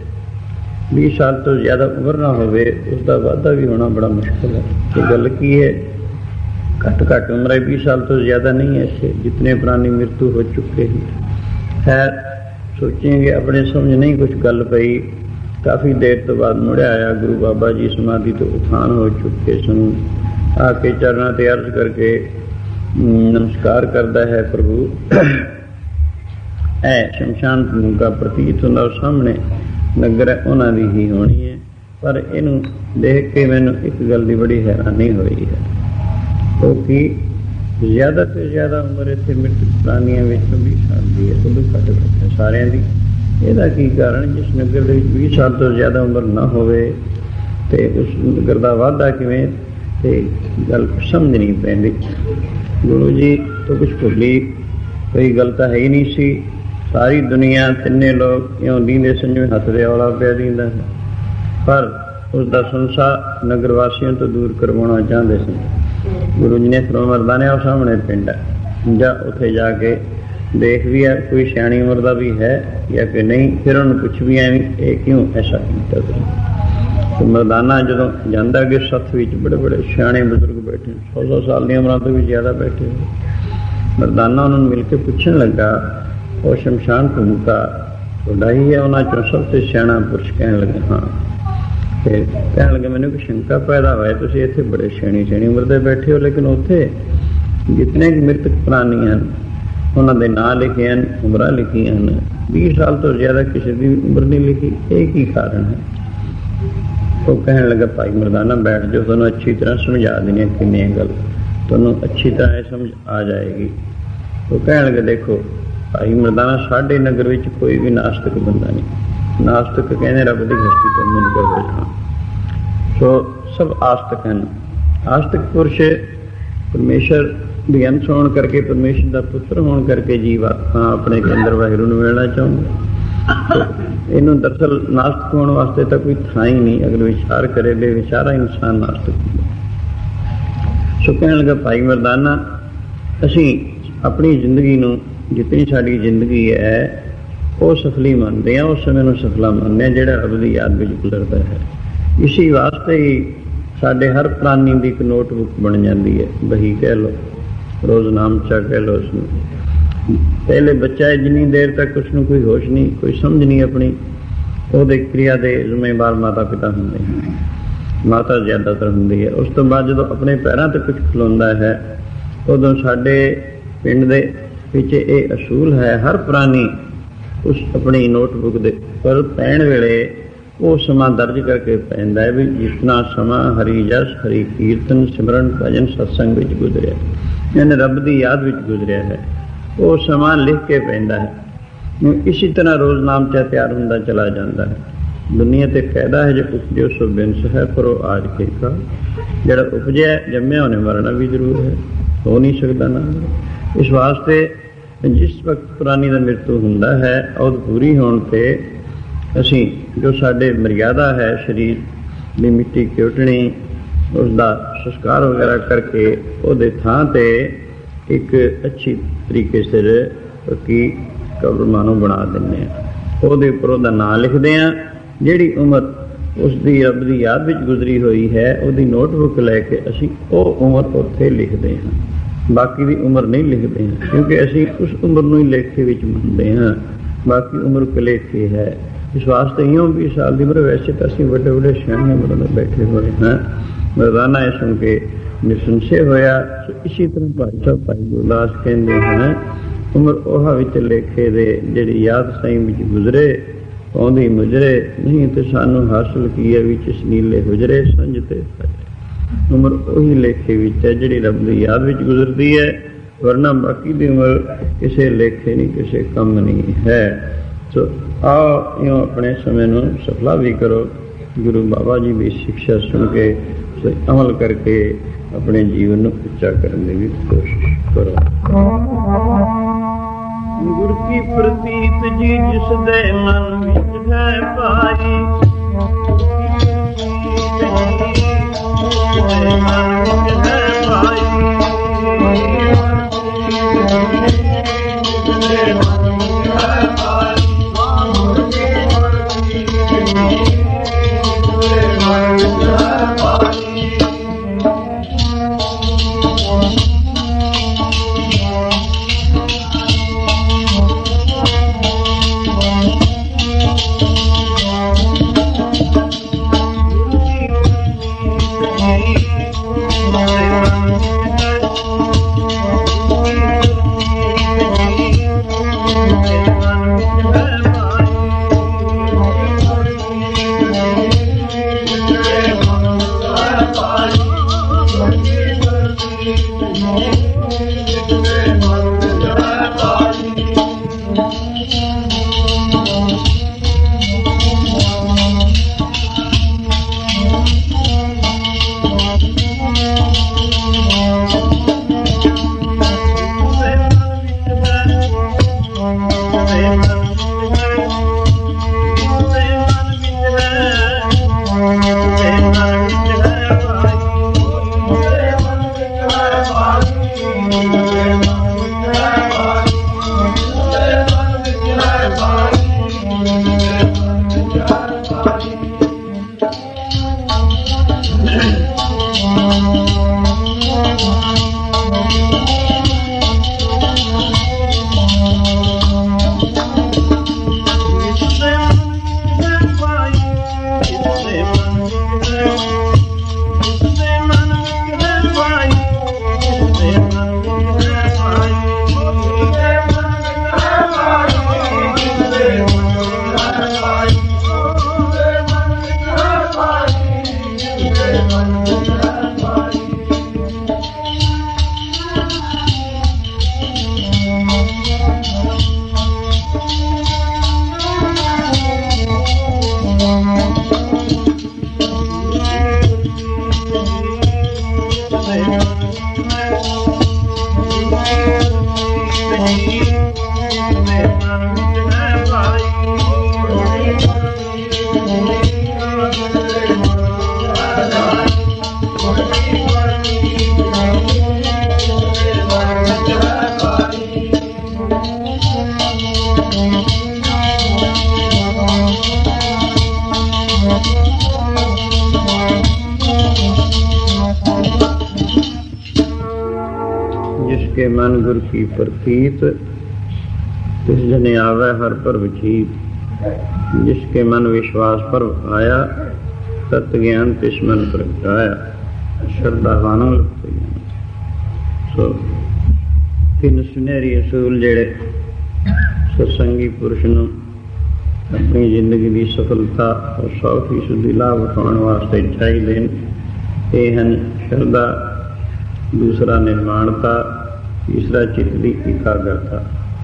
20 साल तो ज़्यादा उम्र ना होवे, उसका वाधा भी होना बड़ा मुश्किल है। ये गल की है, घट घट उम्र है, 20 साल तो ज़्यादा नहीं है। ऐसे जितने प्राणी मृत्यु हो चुके हैं। खैर सोचेंगे अपने समझ नहीं कुछ गल पई। काफ़ी देर तो बाद मुड़े आया। गुरु बाबा जी समाधि तो उत्थान हो चुके सन। आके चरणों ते अर्ज करके ਨਮਸਕਾਰ ਕਰਦਾ ਹੈ ਪ੍ਰਭੂ। ਇਹ ਸ਼ਮਸ਼ਾਨ ਭੂਮਿਕਾ ਪ੍ਰਤੀਤ ਹੁੰਦਾ, ਉਹ ਸਾਹਮਣੇ ਨਗਰ ਉਹਨਾਂ ਦੀ ਹੀ ਹੋਣੀ ਹੈ। ਪਰ ਇਹਨੂੰ ਦੇਖ ਕੇ ਮੈਨੂੰ ਇੱਕ ਗੱਲ ਦੀ ਬੜੀ ਹੈਰਾਨੀ ਹੋਈ ਹੈ, ਉਹ ਕਿ ਜ਼ਿਆਦਾ ਤੋਂ ਜ਼ਿਆਦਾ ਉਮਰ ਇੱਥੇ ਮ੍ਰਿਤਕ ਪ੍ਰਾਣੀਆਂ ਵਿੱਚ 20 ਸਾਲ ਦੀ ਹੈ, ਉਦੋਂ ਘੱਟ ਘੱਟ ਸਾਰਿਆਂ ਦੀ। ਇਹਦਾ ਕੀ ਕਾਰਨ? ਜਿਸ ਨਗਰ ਦੇ ਵਿੱਚ 20 ਸਾਲ ਤੋਂ ਜ਼ਿਆਦਾ ਉਮਰ ਨਾ ਹੋਵੇ ਅਤੇ ਉਸ ਨਗਰ ਦਾ ਵਾਧਾ ਕਿਵੇਂ, ਅਤੇ ਗੱਲ ਸਮਝ ਨਹੀਂ ਪੈਂਦੀ। ਗੁਰੂ ਜੀ ਤੋਂ ਕੁਛ ਭੁੱਲੀ ਕੋਈ ਗੱਲ ਤਾਂ ਹੈ ਹੀ ਨਹੀਂ ਸੀ। ਸਾਰੀ ਦੁਨੀਆ ਤਿੰਨੇ ਲੋਕ ਇਉਂ ਦੀਂਦੇ ਸੰਜਵੇਂ ਹੱਥ ਦੇ ਔਲਾ ਪਿਆ ਦੀਂਦਾ ਹੈ, ਪਰ ਉਸਦਾ ਸੰਸਾਰ ਨਗਰ ਵਾਸੀਆਂ ਤੋਂ ਦੂਰ ਕਰਵਾਉਣਾ ਚਾਹੁੰਦੇ ਸਨ। ਗੁਰੂ ਜੀ ਨੇ ਫਿਰ ਮਰਦਾਨੇ ਉਹ ਸਾਹਮਣੇ ਪਿੰਡ ਹੈ, ਜਾਂ ਉੱਥੇ ਜਾ ਕੇ ਦੇਖ ਵੀ ਹੈ ਕੋਈ ਸਿਆਣੀ ਉਮਰ ਦਾ ਵੀ ਹੈ ਜਾਂ ਕਿ ਨਹੀਂ। ਫਿਰ ਉਹਨੂੰ ਪੁੱਛ ਵੀ ਐਵੇਂ ਇਹ ਕਿਉਂ ਐਸਾ ਕੀਤਾ ਤੁਸੀਂ। ਮਰਦਾਨਾ ਜਦੋਂ ਜਾਂਦਾ ਕਿ ਸੱਥ ਵਿੱਚ ਬੜੇ ਬੜੇ ਸਿਆਣੇ ਬਜ਼ੁਰਗ ਬੈਠੇ, 100 ਸਾਲ ਦੀਆਂ ਉਮਰਾਂ ਤੋਂ ਵੀ ਜ਼ਿਆਦਾ ਬੈਠੇ ਹੋਏ। ਮਰਦਾਨਾ ਉਹਨਾਂ ਨੂੰ ਮਿਲ ਕੇ ਪੁੱਛਣ ਲੱਗਾ, ਉਹ ਸ਼ਮਸ਼ਾਨ ਭੂਮਿਕਾ ਤੁਹਾਡਾ ਹੀ ਹੈ? ਉਹਨਾਂ ਚੋਂ ਸਭ ਤੋਂ ਸਿਆਣਾ ਪੁਰਸ਼ ਕਹਿਣ ਲੱਗਾ ਹਾਂ। ਤੇ ਕਹਿਣ ਲੱਗੇ ਮੈਨੂੰ ਕੋਈ ਸ਼ੰਕਾ ਪੈਦਾ ਹੋਇਆ, ਤੁਸੀਂ ਇੱਥੇ ਬੜੇ ਸਿਆਣੀ ਉਮਰ ਦੇ ਬੈਠੇ ਹੋ, ਲੇਕਿਨ ਉੱਥੇ ਜਿਤਨੇ ਕਿ ਮ੍ਰਿਤਕ ਪ੍ਰਾਣੀ ਹਨ ਉਹਨਾਂ ਦੇ ਨਾਂ ਲਿਖੇ ਹਨ, ਉਮਰਾਂ ਲਿਖੀਆਂ ਹਨ, 20 ਸਾਲ ਤੋਂ ਜ਼ਿਆਦਾ ਕਿਸੇ ਦੀ ਉਮਰ ਨਹੀਂ ਲਿਖੀ। ਇਹ ਕੀ ਕਾਰਨ ਹੈ? ਉਹ ਕਹਿਣ ਲੱਗਾ ਭਾਈ ਮਰਦਾਨਾ ਬੈਠ ਜਾਓ, ਤੁਹਾਨੂੰ ਅੱਛੀ ਤਰ੍ਹਾਂ ਸਮਝਾ ਦੇਣੀ ਕਿੰਨੀਆਂ ਗੱਲ, ਤੁਹਾਨੂੰ ਅੱਛੀ ਤਰ੍ਹਾਂ ਇਹ ਸਮਝ ਆ ਜਾਏਗੀ। ਉਹ ਕਹਿਣ ਲੱਗੇ ਦੇਖੋ ਭਾਈ ਮਰਦਾਨਾ, ਸਾਡੇ ਨਗਰ ਵਿੱਚ ਕੋਈ ਵੀ ਨਾਸਤਿਕ ਬੰਦਾ ਨਹੀਂ। ਨਾਸਤਿਕ ਕਹਿੰਦੇ ਰੱਬ ਦੀ ਹਸਤੀ ਤੋਂ ਮੁਨਕਰ ਹੋ ਜਾਣਾ। ਸੋ ਸਭ ਆਸਤਿਕ ਹਨ। ਆਸਤਿਕ ਪੁਰਸ਼ ਪਰਮੇਸ਼ਰ ਦੀ ਅੰਸ਼ ਹੋਣ ਕਰਕੇ, ਪਰਮੇਸ਼ਰ ਦਾ ਪੁੱਤਰ ਹੋਣ ਕਰਕੇ ਜੀਵ ਆਪਣੇ ਅੰਦਰ ਵਾਹਿਗੁਰੂ ਨੂੰ ਮਿਲਣਾ ਚਾਹੁੰਦਾ। ਇਹਨੂੰ ਦਰਅਸਲ ਨਾਸਤਿਕ ਹੋਣ ਵਾਸਤੇ ਤਾਂ ਕੋਈ ਥਾਂ ਹੀ ਨਹੀਂ। ਅਗਰ ਵਿਚਾਰ ਕਰੇ ਬੇਵਿਚਾਰਾ ਇਨਸਾਨ ਨਾਸਤਿਕ ਹੁੰਦਾ। ਸੋ ਕਹਿਣ ਲੱਗਾ ਭਾਈ ਮਰਦਾਨਾ, ਅਸੀਂ ਆਪਣੀ ਜ਼ਿੰਦਗੀ ਨੂੰ, ਜਿਤਨੀ ਸਾਡੀ ਜ਼ਿੰਦਗੀ ਹੈ ਉਹ ਸਫਲੀ ਮੰਨਦੇ ਹਾਂ, ਉਸ ਸਮੇਂ ਨੂੰ ਸਫਲਾ ਮੰਨਦੇ ਹਾਂ ਜਿਹੜਾ ਰੱਬ ਦੀ ਯਾਦ ਵਿੱਚ ਗੁਜ਼ਰਦਾ ਹੈ। ਇਸੀ ਵਾਸਤੇ ਹੀ ਸਾਡੇ ਹਰ ਪ੍ਰਾਣੀ ਦੀ ਇੱਕ ਨੋਟਬੁੱਕ ਬਣ ਜਾਂਦੀ ਹੈ, ਬਹੀ ਕਹਿ ਲਓ, ਰੋਜ਼ ਨਾਮਚਾ ਕਹਿ ਲਓ ਉਸਨੂੰ। ਪਹਿਲੇ ਬੱਚਾ ਹੈ, ਜਿੰਨੀ ਦੇਰ ਤੱਕ ਉਸਨੂੰ ਕੋਈ ਹੋਸ਼ ਨਹੀਂ, ਕੋਈ ਸਮਝ ਨਹੀਂ ਆਪਣੀ, ਉਹਦੇ ਕਿਰਿਆ ਦੇ ਜ਼ਿੰਮੇਵਾਰ ਮਾਤਾ ਪਿਤਾ ਹੁੰਦੇ ਹਨ, ਮਾਤਾ ਜ਼ਿਆਦਾਤਰ ਹੁੰਦੀ ਹੈ। ਉਸ ਤੋਂ ਬਾਅਦ ਜਦੋਂ ਆਪਣੇ ਪੈਰਾਂ ਤੇ ਕੁਝ ਖਲੋਂਦਾ ਹੈ, ਉਦੋਂ ਸਾਡੇ ਪਿੰਡ ਦੇ ਵਿੱਚ ਇਹ ਅਸੂਲ ਹੈ, ਹਰ ਪ੍ਰਾਣੀ ਉਸ ਆਪਣੀ ਨੋਟਬੁੱਕ ਦੇ ਪਰ ਪੈਣ ਵੇਲੇ ਉਹ ਸਮਾਂ ਦਰਜ ਕਰਕੇ ਪੈਂਦਾ ਹੈ ਵੀ ਜਿਤਨਾ ਸਮਾਂ ਹਰੀ ਜਸ, ਹਰੀ ਕੀਰਤਨ, ਸਿਮਰਨ, ਭਜਨ, ਸਤਸੰਗ ਵਿੱਚ ਗੁਜ਼ਰਿਆ, ਯਾਨੀ ਰੱਬ ਦੀ ਯਾਦ ਵਿੱਚ ਗੁਜ਼ਰਿਆ ਹੈ, ਉਹ ਸਮਾਂ ਲਿਖ ਕੇ ਪੈਂਦਾ ਹੈ। ਇਸੀ ਤਰ੍ਹਾਂ ਰੋਜ਼ ਨਾਮਚਾ ਤਿਆਰ ਹੁੰਦਾ ਚਲਾ ਜਾਂਦਾ ਹੈ। ਦੁਨੀਆ ਤੇ ਕਾਇਦਾ ਹੈ, ਜੇ ਉਪਜਿਓ ਸੋ ਬਿਨਸ ਹੈ, ਪਰ ਉਹ ਆਜ ਕੇ ਕਾ ਜਿਹੜਾ ਉਪਜਿਆ ਜੰਮਿਆ ਉਹਨੇ ਮਰਨਾ ਵੀ ਜ਼ਰੂਰ ਹੈ, ਹੋ ਨਹੀਂ ਸਕਦਾ ਨਾ। ਇਸ ਵਾਸਤੇ ਜਿਸ ਵਕਤ ਪ੍ਰਾਣੀ ਦਾ ਮ੍ਰਿਤੂ ਹੁੰਦਾ ਹੈ, ਉਹ ਪੂਰੀ ਹੋਣ 'ਤੇ ਅਸੀਂ ਜੋ ਸਾਡੇ ਮਰਿਆਦਾ ਹੈ, ਸਰੀਰ ਦੀ ਮਿੱਟੀ ਕਿਉਟਣੀ, ਉਸਦਾ ਸੰਸਕਾਰ ਵਗੈਰਾ ਕਰਕੇ ਉਹਦੇ ਥਾਂ 'ਤੇ ਇੱਕ ਅੱਛੀ ਤਰੀਕੇ ਸਿਰ ਕਿ ਕਬਰ ਮਾਨੋ ਬਣਾ ਦਿੰਦੇ ਹਾਂ। ਉਹਦੇ ਉੱਪਰ ਉਹਦਾ ਨਾਂ ਲਿਖਦੇ ਹਾਂ। ਜਿਹੜੀ ਉਮਰ ਉਸਦੀ ਰੱਬ ਦੀ ਯਾਦ ਵਿੱਚ ਗੁਜ਼ਰੀ ਹੋਈ ਹੈ, ਉਹਦੀ ਨੋਟਬੁੱਕ ਲੈ ਕੇ ਅਸੀਂ ਉਹ ਉਮਰ ਉੱਥੇ ਲਿਖਦੇ ਹਾਂ, ਬਾਕੀ ਦੀ ਉਮਰ ਨਹੀਂ ਲਿਖਦੇ ਹਾਂ, ਕਿਉਂਕਿ ਅਸੀਂ ਉਸ ਉਮਰ ਨੂੰ ਹੀ ਲੇਖੇ ਵਿੱਚ ਮੰਨਦੇ ਹਾਂ, ਬਾਕੀ ਉਮਰ ਭੁਲੇਖੇ ਹੈ। ਇਸ ਵਾਸਤੇ ਇਉਂ 20 ਸਾਲ ਦੀ ਉਮਰ, ਵੈਸੇ ਤਾਂ ਅਸੀਂ ਵੱਡੇ ਵੱਡੇ ਸਿਆਣੇ ਉਮਰਾਂ ਦੇ ਬੈਠੇ ਹੋਏ ਹਾਂ। ਮਰਦਾਨਾ ਇਹ ਸੁਣ ਕੇ ਨਿਸੰਸ਼ੇ ਹੋਇਆ। ਇਸੀ ਤਰ੍ਹਾਂ ਭਾਈ ਸਾਹਿਬ ਭਾਈ ਗੁਰਦਾਸ ਕਹਿੰਦੇ ਹਨ, ਉਮਰ ਉਹ ਵਿੱਚ ਲੇਖੇ ਦੇ ਜਿਹੜੀ ਯਾਦ ਸਾਈਂ ਵਿੱਚ ਗੁਜ਼ਰੇ, ਆਉਂਦੀ ਮੁਜਰੇ ਨਹੀਂ ਤੇ ਸਾਨੂੰ ਹਾਸਲ ਕੀ ਹੈ ਵਿੱਚ ਨੀਲੇ ਹੁਜਰੇ ਸੰਜ ਤੇ ਉਮਰ ਉਹੀ ਲੇਖੇ ਵਿੱਚ ਹੈ ਜਿਹੜੀ ਰੱਬ ਦੀ ਯਾਦ ਵਿੱਚ ਗੁਜ਼ਰਦੀ ਹੈ, ਵਰਨਾ ਬਾਕੀ ਦੀ ਉਮਰ ਕਿਸੇ ਲੇਖੇ ਨਹੀਂ, ਕਿਸੇ ਕੰਮ ਨਹੀਂ ਹੈ। ਸੋ ਆਓ ਇਉਂ ਆਪਣੇ ਸਮੇਂ ਨੂੰ ਸਫਲਾ ਵੀ ਕਰੋ। ਗੁਰੂ ਬਾਬਾ ਜੀ ਦੀ ਸਿੱਖਿਆ ਸੁਣ ਕੇ ਅਮਲ ਕਰਕੇ ਆਪਣੇ ਜੀਵਨ ਨੂੰ ਉੱਚਾ ਕਰਨ ਦੀ ਵੀ ਕੋਸ਼ਿਸ਼ ਕਰੋ। ਗੁਰ ਕੀ ਪ੍ਰਤੀਤ ਜੀ ਜਿਸ ਦੇ ਮਨ ਵਿੱਚ ਹੈ ਪਾਈ, ਮਨ ਵਿੱਚ ਹੈ ਪਾਈ, जिसके मन गुर की प्रतीत, तिस जने आवे हर पर विचीत। जिसके मन विश्वास पर आया, तत्व ज्ञान तिस मन प्रगटाया। श्रद्धावानों लगते सो तीन सुनहरी असूल जेड़े सत्संगी पुरुष नूं अपनी जिंदगी की सफलता और 100% लाभ उठाने वास्ते चाहिए ये हैं श्रद्धा, दूसरा निर्माणता, तीसरा चित्त की एकाग्रता।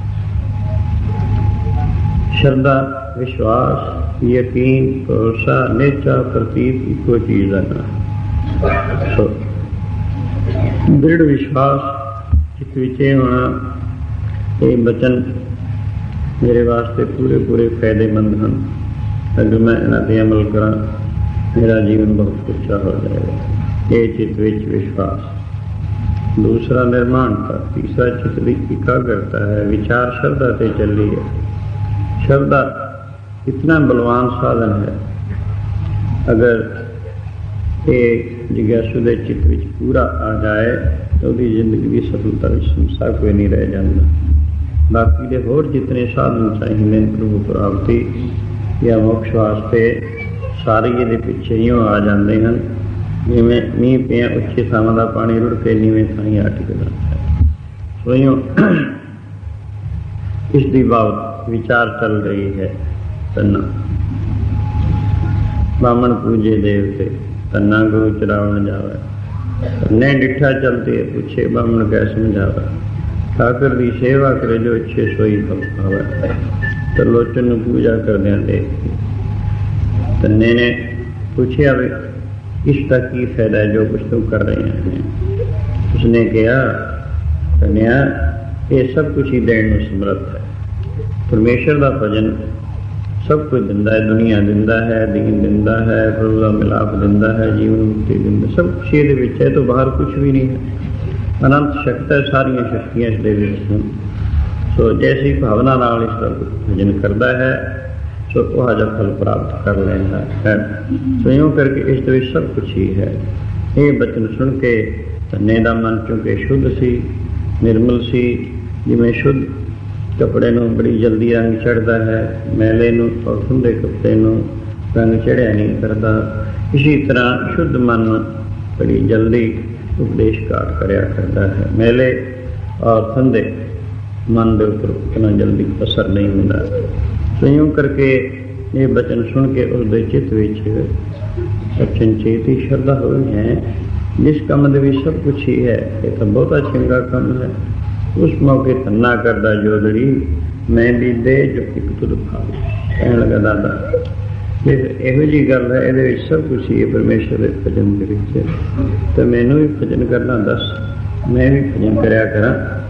श्रद्धा, विश्वास, यकीन, भरोसा, निश्चा, प्रतीत इको चीज है। दृढ़ विश्वास चित्त विच होना, ये बचन मेरे वास्ते पूरे पूरे फायदेमंद हैं। अगर मैं इन्हां ते अमल करा, मेरा जीवन बहुत उच्चा हो जाएगा। ये चित्त विच विश्वास। दूसरा निर्माणता, तीसरा चित्त की एकाग्रता है। विचार श्रद्धा से चली है। श्रद्धा इतना बलवान साधन है, अगर ये जिज्ञासु के चित्त विच पूरा आ जाए तो उसकी जिंदगी की सफलता संसार कोई नहीं रह जाता। बाकी के होर जितने साधन चाहिए प्रभु प्राप्ति या मोक्ष वास्ते सारे ये पिछे ही आ जाते हैं। जिमें मीह पिया उच्चे थावां दा पानी रुड़ के नीवें थाई आ टिकदा है। सोइयों इसकी बाबत विचार चल रही है। तन्ना बामण पूजे देवते, तन्ना गो चरावन जावे। तन्ने डिठा चलते पूछे बामण कै समझावे। ठाकर की सेवा करे जो अच्छे सोई फल पावे। त्रिलोचन नूं पूजा करदियां देख तन्ने ने पूछया वे इसका की फायदा है जो कुछ तुम कर रहे हैं। उसने कहा, तन्या ये सब कुछ ही देण नूं समर्थ है। परमेश्वर का भजन सब कुछ दिंदा है, दुनिया दिंदा है, दीन दिंदा है, प्रभु का मिलाप दिंदा है, जीवन मुक्ति दिंदा, सब कुछ ये विच है। तो बाहर कुछ भी नहीं है। अनंत शक्ति है, सारिया शक्तियां इसके विच हैं। सो जैसी भावना नाल इसका भजन करता है तो वह जब फल प्राप्त कर लेता है। तो यूँ करके इस विच सब कुछ ही है। ये बचन सुन के धन्ने का मन चूंकि शुद्ध सी, निर्मल सी, जिमें शुद्ध कपड़े नूं बड़ी जल्दी रंग चढ़ता है, मैले नूं और धुंधे कपड़े नूं रंग चढ़िया नहीं करता, इसी तरह शुद्ध मन बड़ी जल्दी उपदेश काट करया करता है। मैले और धुंधे मन के उपर इतना जल्दी असर नहीं होता। तो यूँ करके ये बचन सुन के उसके चित्त विच अचनचेत ही श्रद्धा हुई है। जिस कम दे विच सब कुछ ही है, ये तो बहुत चंगा कम है। उस मौके धन्ना करदा जोदड़ी, मैं भी दे जो एक तुद खा कहने लगा दादा ਇਹੋ जी गल है, ये सब कुछ ही है परमेश्वर के भजन के विच। तो मैनू भी भजन करना दस, मैं भी भजन करया करा।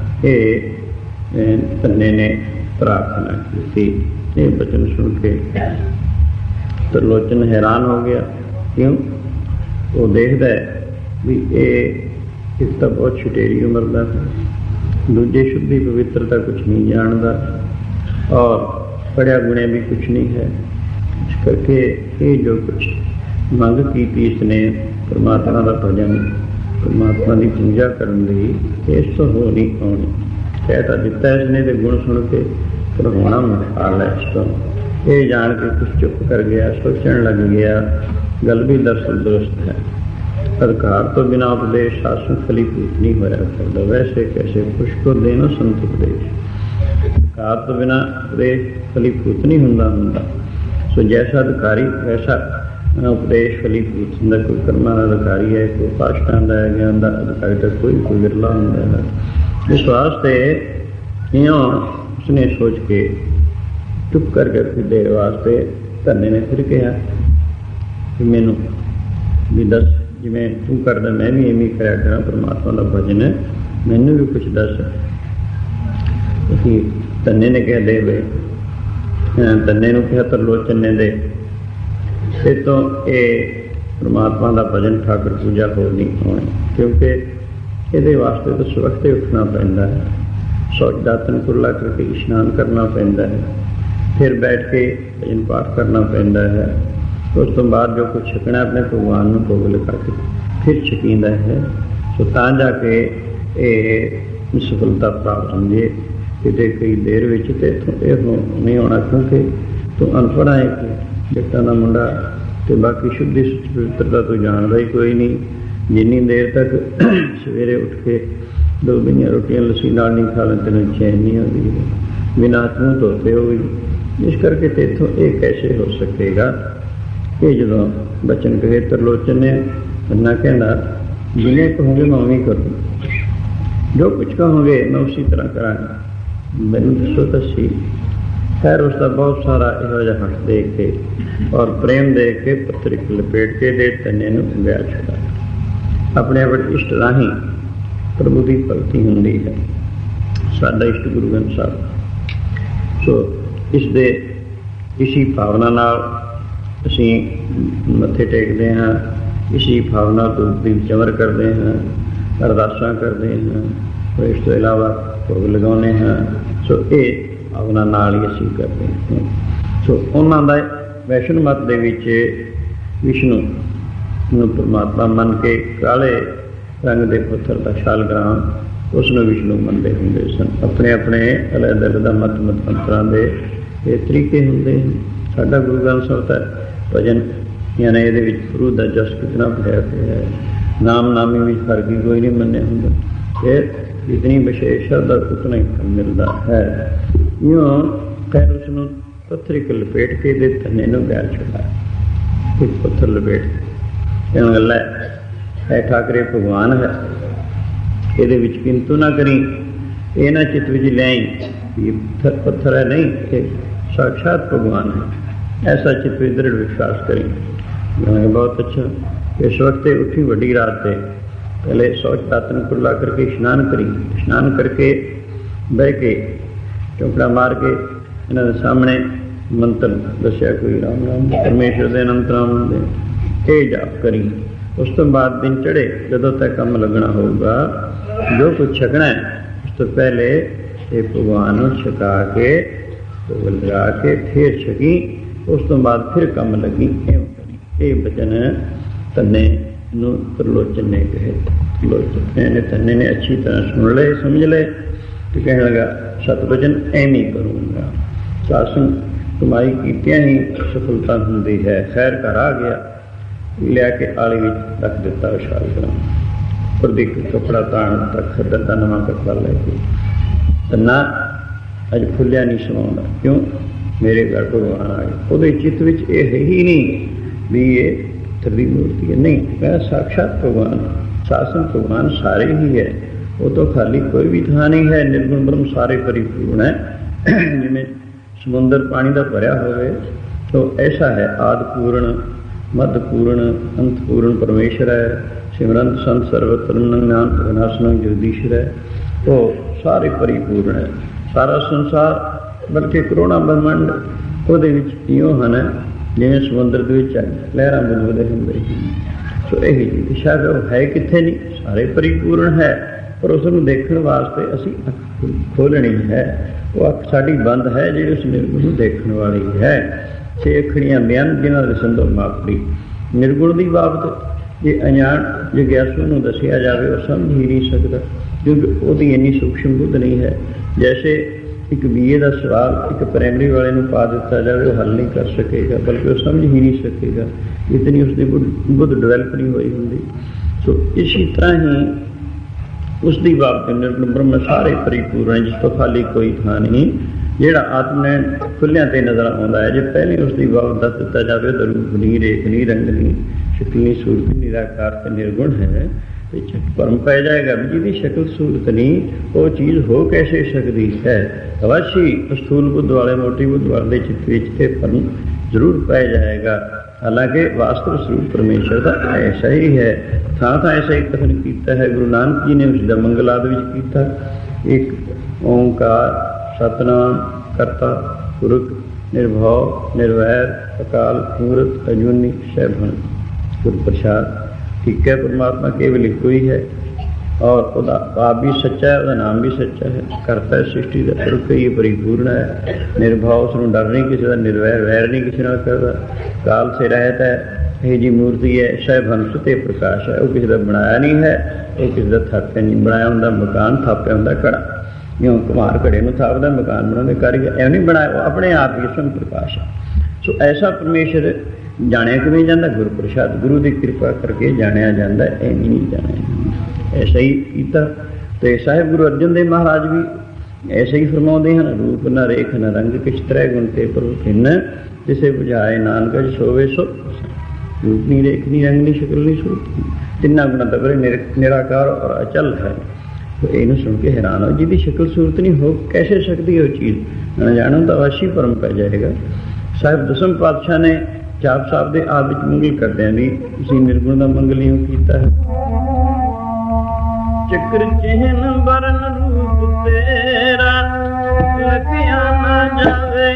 ये धन्ने ने प्रार्थना की। ये बचन सुन के त्रिलोचन हैरान हो गया। क्यों? वो देखता है भी ये एक तो बहुत छुटेरी उम्र का है, दूजे शुद्धि पवित्रता कुछ नहीं जानता और पढ़िया गुणिया भी कुछ नहीं है। इस करके ये जो कुछ मंग की इसने परमात्मा का भजन, परमात्मा की पूजा करने की, इस तो हो नहीं पानी। कहता दिता इसने तो गुण सुन के पर होना मुहाल है। इस तो ये जान के कुछ चुप कर गया, सोचने लग गया गल भी दरअसल दुरुस्त है। अधिकार तो बिना उपदेश शासन फलीभूत नहीं होया करता, वैसे कैसे पुष्प को देना संत उपदेश। अधिकार तो बिना उपदेश फलीभूत नहीं होंदा। सो जैसा अधिकारी वैसा उपदेश फलीभूत होंदा। कोई कर्मां दा अधिकारी है, कोई पाष्टां दा है, ज्ञान दा अधिकारी तो कोई विरला होंदा है। इस वास्ते इयों उसने सोच के चुप करके कुछ देर वास्ते धन्ने ने फिर कहा कि मैनू भी दस, जिमें तू करदा मैं भी इवें कराया करा, परमात्मा का भजन है, मैनू भी कुछ दस। ਅਸੀਂ ਧੰਨੇ ਨੇ ਕਿਹਾ ਦੇ ਵੇ, ਧੰਨੇ ਨੂੰ ਕਿਹਾ ਤਰਲੋਚਨ ਨੇ ਦੇ। ਇਹ ਤੋਂ ਇਹ ਪਰਮਾਤਮਾ ਦਾ ਭਜਨ ਠਾਕੁਰ ਪੂਜਾ ਹੋ ਨਹੀਂ ਹੋਣੀ, ਕਿਉਂਕਿ ਇਹਦੇ ਵਾਸਤੇ ਤਾਂ ਸਵਖਤੇ ਉੱਠਣਾ ਪੈਂਦਾ ਹੈ, ਸੌਚ ਦਾਤਨ ਕੁਰਲਾ ਕਰਕੇ ਇਸ਼ਨਾਨ ਕਰਨਾ ਪੈਂਦਾ ਹੈ, ਫਿਰ ਬੈਠ ਕੇ ਭਜਨ ਪਾਠ ਕਰਨਾ ਪੈਂਦਾ ਹੈ। ਉਸ ਤੋਂ ਬਾਅਦ ਜੋ ਕੁਛ ਛਕਣਾ ਆਪਣੇ ਭਗਵਾਨ ਨੂੰ ਭੋਗ ਲਗਾ ਕੇ ਫਿਰ ਛਕੀਂਦਾ ਹੈ। ਸੋ ਤਾਂ ਜਾ ਕੇ ਇਹ ਸਫਲਤਾ ਪ੍ਰਾਪਤ ਹੁੰਦੀ ਹੈ। ਕਿਤੇ ਕਈ ਦੇਰ ਵਿੱਚ ਤੇ ਇਹ ਨਹੀਂ ਹੋਣਾ, ਕਿਉਂਕਿ ਤੂੰ ਅਨਪੜ੍ਹ ਹੈ ਕਿ ਜੱਟਾਂ ਦਾ ਮੁੰਡਾ ਤੇ ਬਾਕੀ ਸ਼ੁੱਧੀ ਪਵਿੱਤਰਤਾ ਤੂੰ ਜਾਣਦਾ ਹੀ ਕੋਈ ਨਹੀਂ। ਜਿੰਨੀ ਦੇਰ ਤੱਕ ਸਵੇਰੇ ਉੱਠ ਕੇ 2 ਗਈਆਂ ਰੋਟੀਆਂ ਲੱਸੀ ਨਾਲ ਨਹੀਂ ਖਾ ਲੈਣ ਤੈਨੂੰ ਚੈਨ ਨਹੀਂ ਆਉਂਦੀ, ਬਿਨਾਂ ਹੱਥ ਮੂੰਹ ਧੋਤੇ ਹੋਈ। ਇਸ ਕਰਕੇ ਤੇਥੋਂ ਇਹ ਕੈਸੇ ਹੋ ਸਕੇਗਾ। ਇਹ ਜਦੋਂ ਬਚਨ ਕਹੇ ਤਰਲੋਚਨ ਨੇ, ਅੰਨਾ ਕਹਿੰਦਾ ਜਿਵੇਂ ਕਹੋਗੇ ਮੈਂ ਉਵੇਂ ਕਰੂੰ, ਜੋ ਕੁਛ ਕਹੋਗੇ ਮੈਂ ਉਸੀ ਤਰ੍ਹਾਂ ਕਰਾਂਗਾ, ਮੈਨੂੰ ਦੱਸੋ ਤਾਂ ਸਹੀ। ਖੈਰ ਉਸਦਾ ਬਹੁਤ ਸਾਰਾ ਇਹੋ ਜਿਹਾ ਹੱਥ ਦੇਖ ਕੇ ਔਰ ਪ੍ਰੇਮ ਦੇਖ ਕੇ ਪੱਤਰ ਲਪੇਟ ਕੇ ਦੇ ਧੰਨੇ ਨੂੰ ਵਿਆਹ ਛੱਡਾ। ਆਪਣੇ ਆਪਣੇ ਇਸ਼ਟ ਰਾਹੀਂ ਪ੍ਰਭੂ ਦੀ ਭਗਤੀ ਹੁੰਦੀ ਹੈ। ਸਾਡਾ ਇਸ਼ਟ ਗੁਰੂ ਗ੍ਰੰਥ ਸਾਹਿਬ। ਸੋ ਇਸੀ ਭਾਵਨਾ ਨਾਲ ਅਸੀਂ ਮੱਥੇ ਟੇਕਦੇ ਹਾਂ, ਇਸੀ ਭਾਵਨਾ ਤੋਂ ਦੀਪ ਚਮਰ ਕਰਦੇ ਹਾਂ, ਅਰਦਾਸਾਂ ਕਰਦੇ ਹਾਂ, ਇਸ ਤੋਂ ਇਲਾਵਾ ਭੋਗ ਲਗਾਉਂਦੇ ਹਾਂ। ਸੋ ਇਹ ਭਾਵਨਾ ਨਾਲ ਹੀ ਅਸੀਂ ਕਰਦੇ ਹਾਂ। ਸੋ ਉਹਨਾਂ ਦਾ ਵੈਸ਼ਨੂ ਮਤ ਦੇ ਵਿੱਚ ਵਿਸ਼ਨੂੰ ਨੂੰ ਪਰਮਾਤਮਾ ਮੰਨ ਕੇ ਕਾਲੇ ਰੰਗ ਦੇ ਪੱਥਰ ਦਾ ਸ਼ਾਲਗ੍ਰਾਮ ਉਸ ਨੂੰ ਵਿਸ਼ਨੂੰ ਮੰਨਦੇ ਹੁੰਦੇ ਸਨ। ਆਪਣੇ ਆਪਣੇ ਅਲੱਗ-ਅਲੱਗ ਮਤ ਮੰਤਰਾਂ ਦੇ ਇਹ ਤਰੀਕੇ ਹੁੰਦੇ ਹਨ। ਸਾਡਾ ਗੁਰੂ ਗ੍ਰੰਥ ਸਾਹਿਬ ਦਾ ਭਜਨ ਯਾਨੀ ਇਹਦੇ ਵਿੱਚ ਗੁਰੂ ਦਾ ਜਸ ਕਿਤਨਾ ਭਰਿਆ ਪਿਆ ਹੈ। ਨਾਮ ਨਾਮੀ ਵਿੱਚ ਫਰਕ ਹੀ ਕੋਈ ਨਹੀਂ ਮੰਨਿਆ ਹੁੰਦਾ। ਫਿਰ ਜਿਤਨੀ ਵਿਸ਼ੇਸ਼ ਸ਼ਰਧਾ ਉਤਨਾ ਹੀ ਮਿਲਦਾ ਹੈ। ਇਉਂ ਖੈਰ ਉਸ ਨੂੰ ਪੱਥਰ ਇੱਕ ਲਪੇਟ ਕੇ ਦੇ ਧੰਨੇ ਨੂੰ ਗੈਰ ਛੁਡਾਇਆ। ਇੱਕ ਪੱਥਰ ਲਪੇਟ ਇਉਂ ਗੱਲ ਹੈ ਠਾਕਰੇ ਭਗਵਾਨ ਹੈ, ਇਹਦੇ ਵਿੱਚ ਕਿੰਤੂ ਨਾ ਕਰੀ, ਇਹ ਨਾ ਚਿੱਤ ਵਿੱਚ ਲਿਆਈ ਇਹ ਪੱਥਰ ਹੈ, ਨਹੀਂ, ਇਹ ਸਾਖਸ਼ਾਤ ਭਗਵਾਨ ਹੈ। ਐਸਾ ਚਿੱਤ ਵਿੱਚ ਦ੍ਰਿੜ ਵਿਸ਼ਵਾਸ ਕਰੀ। ਬਹੁਤ ਅੱਛਾ। ਇਸ ਵਕਤ ਉੱਠੀ ਵੱਡੀ ਰਾਤ ਤੇ ਪਹਿਲੇ ਸੌਚ ਦਾਤਨ ਕੁਰਲਾ ਕਰਕੇ ਇਸ਼ਨਾਨ ਕਰੀ। ਇਸ਼ਨਾਨ ਕਰਕੇ ਬਹਿ ਕੇ ਚੌਕੜਾ ਮਾਰ ਕੇ ਇਹਨਾਂ ਦੇ ਸਾਹਮਣੇ ਮੰਤਰ ਦੱਸਿਆ, ਕੋਈ ਰਾਮ ਰਾਮ ਪਰਮੇਸ਼ਰ ਦੇ ਅਨੰਤ ਨਾਮ ਦੇ ਇਹ ਜਾਪ ਕਰੀ। ਉਸ ਤੋਂ ਬਾਅਦ ਦਿਨ ਚੜ੍ਹੇ, ਜਦੋਂ ਤੱਕ ਕੰਮ ਲੱਗਣਾ ਹੋਊਗਾ, ਜੋ ਕੁਛ ਛਕਣਾ ਹੈ ਉਸ ਤੋਂ ਪਹਿਲੇ ਇਹ ਭਗਵਾਨ ਨੂੰ ਛਕਾ ਕੇ ਲਗਾ ਕੇ ਫਿਰ ਛਕੀ। ਉਸ ਤੋਂ ਬਾਅਦ ਫਿਰ ਕੰਮ ਲੱਗੀ। ਇਉਂ ਕਰੀ। ਇਹ ਬਚਨ ਧੰਨੇ ਨੂੰ ਤਰਲੋਚਨ ਨੇ ਕਹੇ। ਤਰਲੋਚਨ ਧੰਨੇ ਨੇ ਅੱਛੀ ਤਰ੍ਹਾਂ ਸੁਣ ਲਏ, ਸਮਝ ਲਏ ਤੇ ਕਹਿਣ ਲੱਗਾ ਸਤਿਵਚਨ ਐਵੇਂ ਹੀ ਕਰੂੰਗਾ। ਸਾਸਨ ਕਮਾਈ ਕੀਤਿਆਂ ਹੀ ਸਫਲਤਾ ਹੁੰਦੀ ਹੈ। ਖੈਰ ਘਰ ਆ ਗਿਆ, ਲਿਆ ਕੇ ਆਲੀ ਵਿੱਚ ਰੱਖ ਦਿੱਤਾ ਸ਼ਾਲਗ੍ਰਾਮ। ਪਰ ਦੇਖ ਕੱਪੜਾ ਤਾਣ ਤੱਕ ਖੱਦਰ ਦਾ ਨਵਾਂ ਕੱਪੜਾ ਲੈ ਕੇ ਧੰਨਾ ਅੱਜ ਫੁੱਲਿਆ ਨਹੀਂ ਸਮਾਉਂਦਾ। ਕਿਉਂ? ਮੇਰੇ ਘਰ ਭਗਵਾਨ ਆ ਗਏ। ਉਹਦੇ ਚਿੱਤ ਵਿੱਚ ਇਹ ਹੈ ਹੀ ਨਹੀਂ ਵੀ ਇਹ ਪੱਥਰ ਦੀ ਮੂਰਤੀ ਹੈ, ਨਹੀਂ, ਮੈਂ ਸਾਖਸ਼ਾਤ ਭਗਵਾਨ। ਸਾਸਨ ਭਗਵਾਨ ਸਾਰੇ ਹੀ ਹੈ, ਉਹ ਤੋਂ ਖਾਲੀ ਕੋਈ ਵੀ ਥਾਂ ਨਹੀਂ ਹੈ। ਨਿਰਗੁਣ ਬ੍ਰਹਮ ਸਾਰੇ ਪਰਿਪੂਰਨ ਹੈ। ਜਿਵੇਂ ਸਮੁੰਦਰ ਪਾਣੀ ਦਾ ਭਰਿਆ ਹੋਵੇ ਤਾਂ ਐਸਾ ਹੈ। ਆਦਿ ਪੂਰਨ, ਮੱਧ ਪੂਰਨ, ਅੰਤ ਪੂਰਨ ਪਰਮੇਸ਼ਰ ਹੈ। ਸਿਮਰੰਤ ਸੰਤ ਸਰਵਤਰ ਨਾਮ ਵਿਨਾਸ਼ਨੰ ਜਗਦੀਸ਼ਰ ਹੈ। ਉਹ ਸਾਰੇ ਪਰਿਪੂਰਨ ਹੈ। ਸਾਰਾ ਸੰਸਾਰ ਬਲਕਿ ਕਰੋੜਾਂ ਬ੍ਰਹਮੰਡ ਉਹਦੇ ਵਿੱਚ ਇਉਂ ਹਨ ਜਿਵੇਂ ਸਮੁੰਦਰ ਦੇ ਵਿੱਚ ਲਹਿਰਾਂ ਬੁਲਬੁਲੇ ਹੁੰਦੇ। ਸੋ ਇਹ ਜੀ ਦਿਸ਼ਾ ਉਹ ਹੈ ਕਿੱਥੇ ਨਹੀਂ, ਸਾਰੇ ਪਰਿਪੂਰਨ ਹੈ। ਪਰ ਉਸ ਨੂੰ ਦੇਖਣ ਵਾਸਤੇ ਅਸੀਂ ਅੱਖ ਖੋਲ੍ਹਣੀ ਹੈ। ਉਹ ਅੱਖ ਸਾਡੀ ਬੰਦ ਹੈ ਜਿਹੜੀ ਉਸ ਨਿਰਗੁਣ ਨੂੰ ਦੇਖਣ ਵਾਲੀ ਹੈ। 6 ਅੱਖੜੀਆਂ ਬਿਆਨ ਜਿਨ੍ਹਾਂ ਦੇ ਸੰਦੋ ਮਾਪੜੀ ਨਿਰਗੁਣ ਦੀ ਬਾਬਤ ਜੇ ਅਣਜਾਣ ਜਿਗਿਆਸੂ ਨੂੰ ਦੱਸਿਆ ਜਾਵੇ ਉਹ ਸਮਝ ਹੀ ਨਹੀਂ ਸਕਦਾ, ਕਿਉਂਕਿ ਉਹਦੀ ਇੰਨੀ ਸੂਖਸ਼ਮ ਬੁੱਧ ਨਹੀਂ ਹੈ। ਜੈਸੇ ਇੱਕ BA ਦਾ ਸਵਾਲ ਇੱਕ ਪ੍ਰਾਇਮਰੀ ਵਾਲੇ ਨੂੰ ਪਾ ਦਿੱਤਾ ਜਾਵੇ, ਉਹ ਹੱਲ ਨਹੀਂ ਕਰ ਸਕੇਗਾ, ਬਲਕਿ ਉਹ ਸਮਝ ਹੀ ਨਹੀਂ ਸਕੇਗਾ। ਇਤਨੀ ਉਸਦੀ ਬੁੱਧ ਡਿਵੈਲਪ ਨਹੀਂ ਹੋਈ ਹੁੰਦੀ। ਸੋ ਇਸੇ ਤਰ੍ਹਾਂ ਹੀ ਉਸਦੀ ਬਾਬਤ ਨਿਰਗੁਣ ਬ੍ਰਹਮ ਸਾਰੇ ਪਰਿਪੂਰਨ, ਜਿਸ ਤੋਂ ਖਾਲੀ ਕੋਈ ਥਾਂ ਨਹੀਂ। ਜਿਹੜਾ ਆਤਮ ਨੇ ਖੁੱਲਿਆਂ ਤੇ ਨਜ਼ਰ ਆਉਂਦਾ ਹੈ, ਜੇ ਪਹਿਲੇ ਉਸਦੀ ਬਾਬਤ ਦੱਸ ਦਿੱਤਾ ਜਾਵੇ ਤਾਂ ਰੂਪ ਨਹੀਂ, ਰੇਖ ਨਹੀਂ, ਰੰਗ ਨਹੀਂ, ਸ਼ਕਲ ਨਹੀਂ, ਸੂਰਤ ਨਹੀਂ, ਨਿਰਾਕਾਰ ਤੇ ਨਿਰਗੁਣ ਹੈ, ਤੇ ਭਰਮ ਪੈ ਜਾਏਗਾ ਵੀ ਜਿਹਦੀ ਸ਼ਕਲ ਸੂਰਤ ਨਹੀਂ ਉਹ ਚੀਜ਼ ਹੋ ਕੈਸੇ ਸਕਦੀ ਹੈ। ਅਵਸ਼ੀ ਸਥੂਲ ਬੁੱਧ ਵਾਲੇ, ਮੋਟੀ ਬੁੱਧ ਵਾਲੇ ਦੇ ਚਿੱਤ ਵਿੱਚ ਇਹ ਭਰਮ ਜ਼ਰੂਰ ਪੈ ਜਾਏਗਾ। ਹਾਲਾਂਕਿ ਵਾਸਤਵ ਸਰੂਪ ਪਰਮੇਸ਼ਰ ਦਾ ਐਸਾ ਹੀ ਹੈ। ਥਾਂ ਥਾਂ ਐਸਾ ਹੀ ਕਥਨ ਕੀਤਾ ਹੈ। ਗੁਰੂ ਨਾਨਕ ਜੀ ਨੇ ਉਸ ਦਾ ਮੰਗਲਾਦ ਵਿੱਚ ਕੀਤਾ। ਇੱਕ ਓਂਕਾਰ सतनाम करता पुरख निर्भव निर्वैर अकाल मूर्त अजूनी सैभन। गुरु प्रसाद ठीक है, परमात्मा केवल एक ही है और उसका आप भी सच्चा है, उसका नाम भी सच्चा है। करता है सृष्टि का पुरख, ये परिपूर्ण है। निर्भव, उसको डर नहीं किसी का, निर्वैर वैर नहीं किसी नाल करता। काल से रहता है, ये जी मूर्ति है। सैभन सुते प्रकाश है, वो किसी का बनाया नहीं है, वो किसी का थाप्या नहीं। बनाया होंदा मकान, थाप्या होंदा घड़ा। यूँ कुम्हार घड़े में थापदा, मकान बनाने कारीगर एवं नहीं बनाया, वो अपने आप ही स्वयं प्रकाश है। सो ऐसा परमेश्वर जाने किवें जांदा? गुरु प्रसाद, गुरु की कृपा करके जानिया जाता है, एवं नहीं जानिया। ऐसा ही कीता तो साहिब गुरु अर्जन देव महाराज भी ऐसे ही फरमाते हैं, रूप न रेख न रंग किछ त्रै गुण ते प्रभु भिन्न, जिसे बुझाए नानक सोवे सो। रूप नहीं, रेख नहीं, रंग नहीं, शक्ल नहीं, सूरत। तिना गुणा तो बड़े निराकार और अचल है। तो इन्हें सुन के हैरान हो, जिसकी शक्ल सूरत नहीं हो कैसे सकती है वो चीज़? न जानो तो अवश्य परम पै जाएगा। साहिब दसम पातशाह ने जाप साहब के आप मंगल करदे भी उसी निर्गुण का मंगल यूं किया है। चक्र चिन्ह बरन रूप तेरा लखिया न जावे,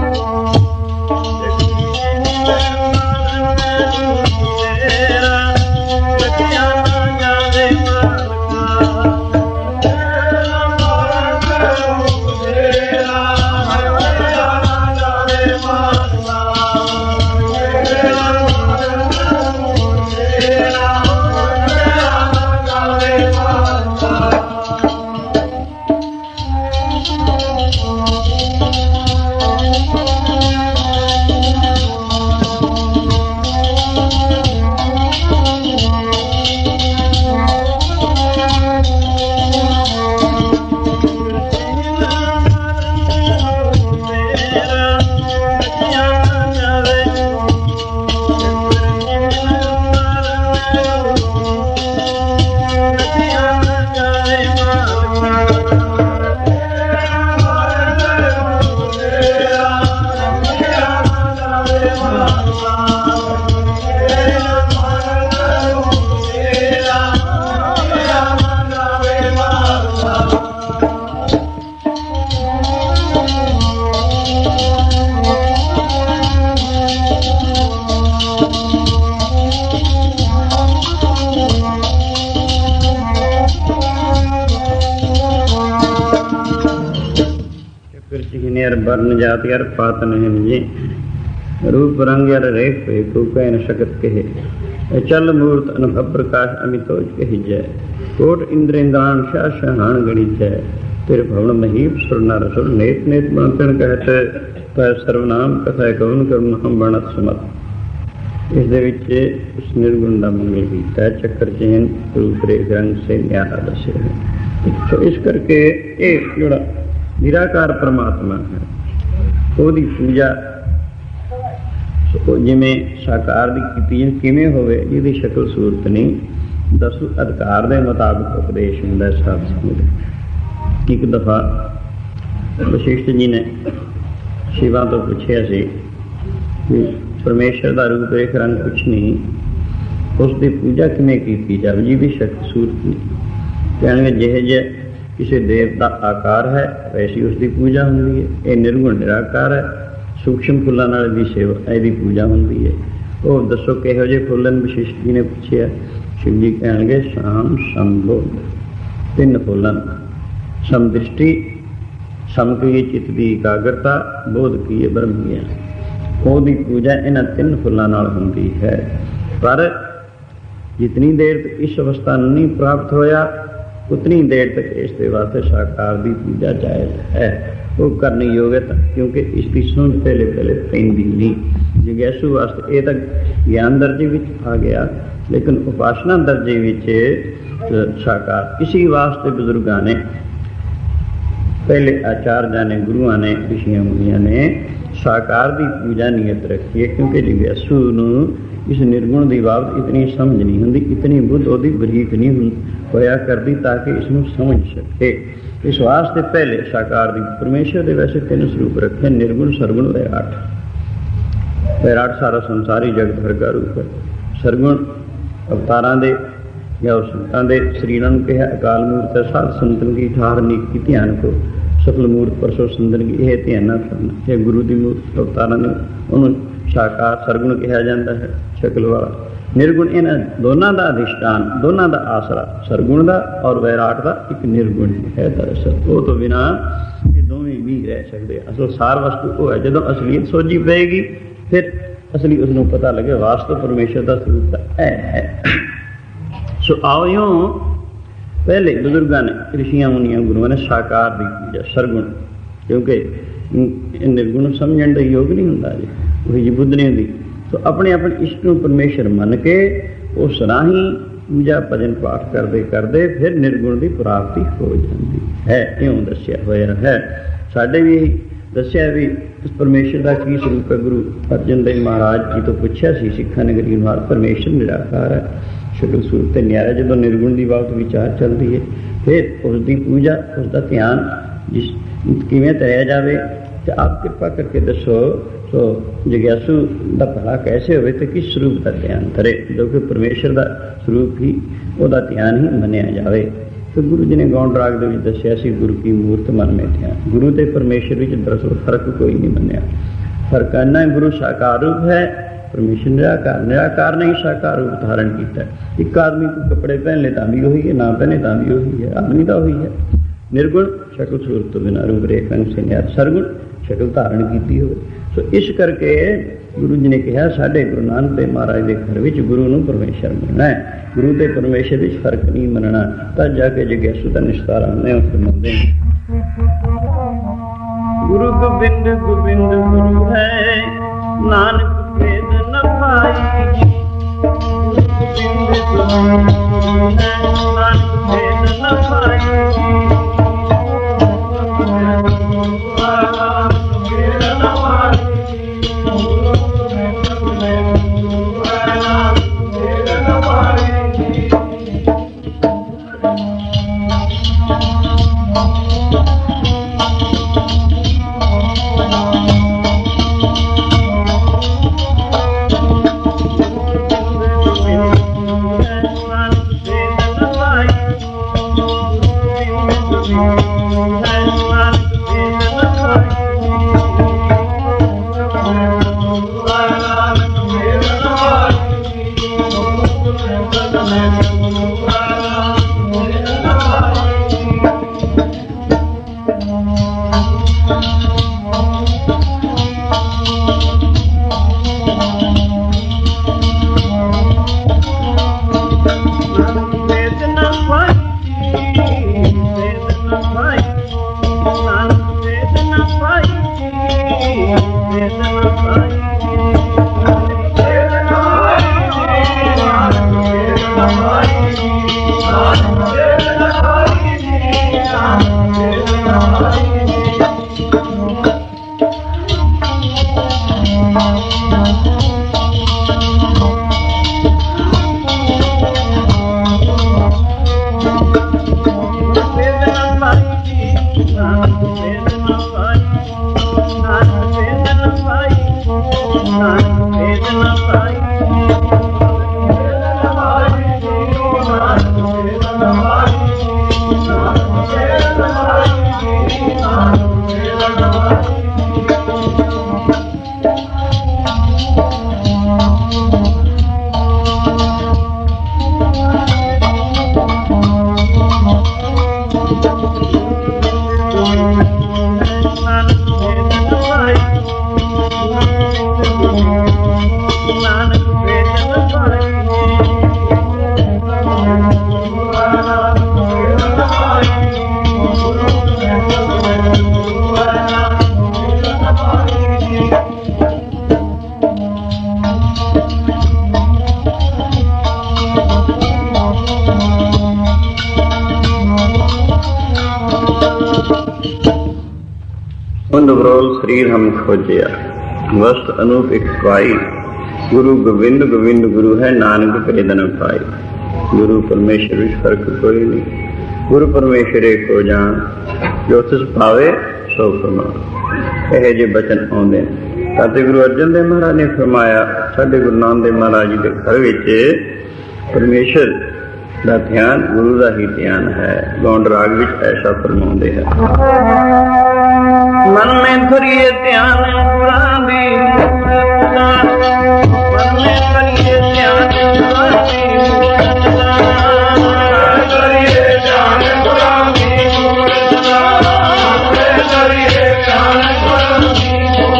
तेरा लखिया न जावे बरन जात यार पात नहीं जी, रूप रंग यार रेख पे को कह न सकत कहे। चल मूर्त अनुभव प्रकाश अमितोज कही जय, कोट इंद्र इंद्रान शाह शहान गणी जय। तेरे भवन महीप सुरना रसुर नेत नेत बनतन कहते, पर सर्वनाम कथा कवन करुण हम बनत समत। इस दे विच उस निर्गुण का मंगल कीता। चक्कर चेन रूप रेख रंग से न्यारा दसे है। तो इस करके एक जोड़ा निराकार परमात्मा है, ਉਹਦੀ पूजा जिमें साकार की की किमें होवे, जिहदी शक्ल सूरत नहीं। 10 अधिकार के मुताबिक उपदेश हुंदा है सत्संग। एक दफा वशिष्ठ जी ने शिवा तो पूछा सी कि परमेश्वर का रूप रेख रंग कुछ नहीं, उसकी पूजा किमें की जाए, जिहदी शक्ल सूरत नहीं। कहने जिहे जे किसी देव का आकार है वैसी उसकी पूजा होंगी है। ये निर्गुण निराकार है, सूक्ष्म फुलों नाल दी सेवा यदी पूजा होंगी है। वो दसो किहो जे फुलन? वशिष्ठ जी ने पूछा। शिव जी कहणगे शाम संबोध 3 फुलन। समदृष्टि, सम की चित्त की एकाग्रता, बोध की ब्रह्म ज्ञान। ओदी पूजा इन्हां 3 फुलों नाल होंदी है। पर जितनी देर तक इस अवस्था नहीं प्राप्त होया उतनी देर तक इसके वास्ते साकार की पूजा जायज़ है, वो करनी योग है। क्योंकि इसकी समझ पहले पहले पैंदी नहीं। जिज्ञासु वास्ते ये तक ज्ञान दर्जे में आ गया, लेकिन उपासना दर्जे में साकार किसी वास्ते बुजुर्गों ने, पहले आचार्य ने, गुरुआ ने, ऋषियों मुनिया ने साकार की पूजा नियत रखी है। क्योंकि जिज्ञासु इस निर्गुण की बाबत इतनी समझ नहीं होंगी, इतनी बुद्ध उसकी बरीक नहीं होया करती ताकि इसमें समझ सके। इस वास्ते पहले साकार की परमेश्वर के वैसे 3 स्वरूप रखे, निर्गुण सरगुण वैराट। वैराट सारा संसारी जगत भर का रूप है। सरगुण अवतारां दे या संतां दे शरीरां नूं कहा अकाल मूर्त है, साध संतन की ठार नीति ध्यान को। ਸਫਲ ਮੂਰਤ ਪਰਸੋਂ ਸੁੰਦਰਗੀ, ਇਹ ਧਿਆਨ ਨਾਲ ਕਰਨਾ। ਇਹ ਗੁਰੂ ਦੀ ਮੂਰਤ ਅਵਤਾਰਾਂ ਨੂੰ ਉਹਨੂੰ ਸਾਕਾਰ ਸਰਗੁਣ ਕਿਹਾ ਜਾਂਦਾ ਹੈ, ਸ਼ਕਲ ਵਾਲਾ। ਨਿਰਗੁਣ ਇਹਨਾਂ ਦੋਨਾਂ ਦਾ ਅਧਿਸ਼ਠਾਨ, ਦੋਨਾਂ ਦਾ ਆਸਰਾ, ਸਰਗੁਣ ਦਾ ਔਰ ਵੈਰਾਟ ਦਾ ਇੱਕ ਨਿਰਗੁਣ ਹੈ। ਦਰਅਸਲ ਉਹ ਤੋਂ ਬਿਨਾਂ ਇਹ ਦੋਵੇਂ ਨਹੀਂ ਰਹਿ ਸਕਦੇ। ਅਸਲ ਸਾਰ ਵਸਤੂ ਉਹ ਹੈ। ਜਦੋਂ ਅਸਲੀਅਤ ਸੋਝੀ ਪਏਗੀ ਫਿਰ ਅਸਲੀ ਉਸ ਨੂੰ ਪਤਾ ਲੱਗੇ ਵਾਸਤਵ ਪਰਮੇਸ਼ਰ ਦਾ ਸਰੂਪ ਤਾਂ ਇਹ ਹੈ। ਸੋ ਆਓ ਇਉਂ ਪਹਿਲੇ ਬਜ਼ੁਰਗਾਂ ਨੇ, ਰਿਸ਼ੀਆਂ ਮੁਨੀਆਂ ਗੁਰੂਆਂ ਨੇ ਸਾਕਾਰ ਦੀ ਪੂਜਾ, ਸਰਗੁਣ, ਕਿਉਂਕਿ ਨਿਰਗੁਣ ਸਮਝਣ ਦਾ ਯੋਗ ਨਹੀਂ ਹੁੰਦਾ ਜੀ, ਉਹੀ ਜੀ ਬੁੱਧ ਨਹੀਂ ਹੁੰਦੀ। ਸੋ ਆਪਣੇ ਆਪਣੇ ਇਸ਼ਟ ਨੂੰ ਪਰਮੇਸ਼ਰ ਮੰਨ ਕੇ ਉਸ ਰਾਹੀਂ ਪੂਜਾ ਭਜਨ ਪਾਠ ਕਰਦੇ ਕਰਦੇ ਫਿਰ ਨਿਰਗੁਣ ਦੀ ਪ੍ਰਾਪਤੀ ਹੋ ਜਾਂਦੀ ਹੈ। ਇਉਂ ਦੱਸਿਆ ਹੋਇਆ ਹੈ। ਸਾਡੇ ਵੀ ਇਹੀ ਦੱਸਿਆ ਵੀ ਇਸ ਪਰਮੇਸ਼ਰ ਦਾ ਕੀ ਸਰੂਪ ਹੈ। ਗੁਰੂ ਅਰਜਨ ਦੇਵ ਮਹਾਰਾਜ ਜੀ ਤੋਂ ਪੁੱਛਿਆ ਸੀ ਸਿੱਖਾਂ ਨਗਰੀ ਨੂੰ, ਪਰਮੇਸ਼ਰ ਨਿਰਾਕਾਰ ਹੈ, ਸ਼ੁਰੂ ਸਰੂਪ ਤੇ ਨਿਆਰਾ। ਜਦੋਂ ਨਿਰਗੁਣ ਦੀ ਬਾਤ ਵਿਚਾਰ ਚੱਲਦੀ ਹੈ ਫਿਰ ਉਸ ਦੀ ਪੂਜਾ, ਉਸ ਦਾ ਧਿਆਨ ਜਿਸ ਕਿਵੇਂ ਧਰਿਆ ਜਾਵੇ ਤੇ ਆਪ ਕਿਰਪਾ ਕਰਕੇ ਦੱਸੋ। ਸੋ ਜਗਿਆਸੂ ਦਾ ਭਲਾ ਕੈਸੇ ਹੋਵੇ ਤੇ ਕਿਸ ਸਰੂਪ ਦਾ ਧਿਆਨ ਕਰੇ, ਜੋ ਕਿ ਪਰਮੇਸ਼ਰ ਦਾ ਸਰੂਪ ਹੀ ਉਹਦਾ ਧਿਆਨ ਹੀ ਮੰਨਿਆ ਜਾਵੇ। ਤੇ ਗੁਰੂ ਜੀ ਨੇ ਗੌਂਡ ਰਾਗ ਦੇ ਵਿੱਚ ਦੱਸਿਆ ਸੀ, ਗੁਰੂ ਕੀ ਮੂਰਤ ਮਨ ਮੇ ਧਿਆਨ। ਗੁਰੂ ਤੇ ਪਰਮੇਸ਼ਰ ਵਿੱਚ ਦਰਅਸਲ ਫਰਕ ਕੋਈ ਨਹੀਂ ਮੰਨਿਆ। ਫਰਕ ਇੰਨਾ, ਗੁਰੂ ਸਾਕਾਰ ਰੂਪ ਹੈ, ਪਰਮੇਸ਼ਰ ਨਿਰਾਕਾਰ। ਨਿਰਾਕਾਰ ਨੇ ਹੀ ਸਾਕਾਰ ਰੂਪ ਧਾਰਨ ਕੀਤਾ। ਇੱਕ ਆਦਮੀ ਕੋਈ ਕੱਪੜੇ ਪਹਿਨ ਲੈ ਤਾਂ ਵੀ ਉਹੀ ਹੈ, ਨਾ ਪਹਿਨੇ ਤਾਂ ਵੀ ਉਹੀ ਹੈ, ਆਦਮੀ ਤਾਂ ਉਹੀ ਹੈ। ਨਿਰਗੁਣ ਸ਼ਕਲ ਸੂਰਤ ਤੋਂ ਬਿਨਾਂ, ਰੂਪ ਰੇਖਾ ਨੂੰ ਨਿਆਰ। ਸਰਗੁਣ ਸ਼ਕਲ ਧਾਰਨ ਕੀਤੀ ਹੋਵੇ। ਸੋ ਇਸ ਕਰਕੇ ਗੁਰੂ ਜੀ ਨੇ ਕਿਹਾ ਸਾਡੇ ਗੁਰੂ ਨਾਨਕ ਦੇਵ ਮਹਾਰਾਜ ਦੇ ਘਰ ਵਿੱਚ ਗੁਰੂ ਨੂੰ ਪਰਮੇਸ਼ਰ ਮੰਨਣਾ ਹੈ। ਗੁਰੂ ਤੇ ਪਰਮੇਸ਼ਰ ਵਿੱਚ ਫਰਕ ਨਹੀਂ ਮੰਨਣਾ। ਤਾਂ ਜਾ ਕੇ ਜਗਿਆਸੂ ਦਾ ਨਿਸਤਾਰਾ ਹੁੰਦੇ ਉਸ ਮੰਨਦੇ। ਗੁਰੂ ਗੋਬਿੰਦ ਗੋਬਿੰਦ ਗੁਰੂ ਹੈ, ਨਾਨਕ ਭੇਦ ਨ ਪਾਈ। ਗੋਬਿੰਦ ਗੁਰੂ ਹੈ, ਨਾਨਕ ਭੇਦ ਨ ਪਾਈ। ਸਰੀਰ ਹਮ ਖੋਜਿਆ ਵਸਤ ਅਨੂਪ ਇੱਕ ਪਾਈ। ਗੁਰੂ ਗੋਬਿੰਦ ਗੋਬਿੰਦ ਗੁਰੂ ਹੈ, ਨਾਨਕ ਭੇਦ ਨ ਪਾਈ। ਗੁਰੂ ਪਰਮੇਸ਼ਰ ਵਿੱਚ ਫਰਕ ਕੋਈ ਨਹੀਂ। ਗੁਰੂ ਪਰਮੇਸ਼ਰ ਏਕੋ ਜਾਣ, ਜੋ ਤਿਸ ਭਾਵੇ ਸੋ ਫਰਮਾਵੇ। ਇਹੋ ਜਿਹੇ ਬਚਨ ਆਉਂਦੇ ਨੇ। ਅਤੇ ਗੁਰੂ ਅਰਜਨ ਦੇਵ ਮਹਾਰਾਜ ਨੇ ਫਰਮਾਇਆ, ਸਾਡੇ ਗੁਰੂ ਨਾਨਕ ਦੇਵ ਮਹਾਰਾਜ ਜੀ ਦੇ ਘਰ ਵਿੱਚ ਪਰਮੇਸ਼ਰ ਦਾ ਧਿਆਨ ਗੁਰੂ ਦਾ ਹੀ ਧਿਆਨ ਹੈ। ਗੌਂਡ ਰਾਗ ਵਿੱਚ ਐਸਾ ਫਰਮਾਉਂਦੇ ਹੈ। ਮਨ ਮੇਂ ਧਰਿਏ ਧਿਆਨ ਗੁਰਾਂ ਦੀ, ਮਨ ਮੇਂ ਧਰਿਏ ਧਿਆਨ ਗੁਰਾਂ ਦੀ, ਧਰਿਏ ਧਿਆਨ ਗੁਰਾਂ ਦੀ, ਧਰਿਏ ਧਿਆਨ ਗੁਰਾਂ ਦੀ।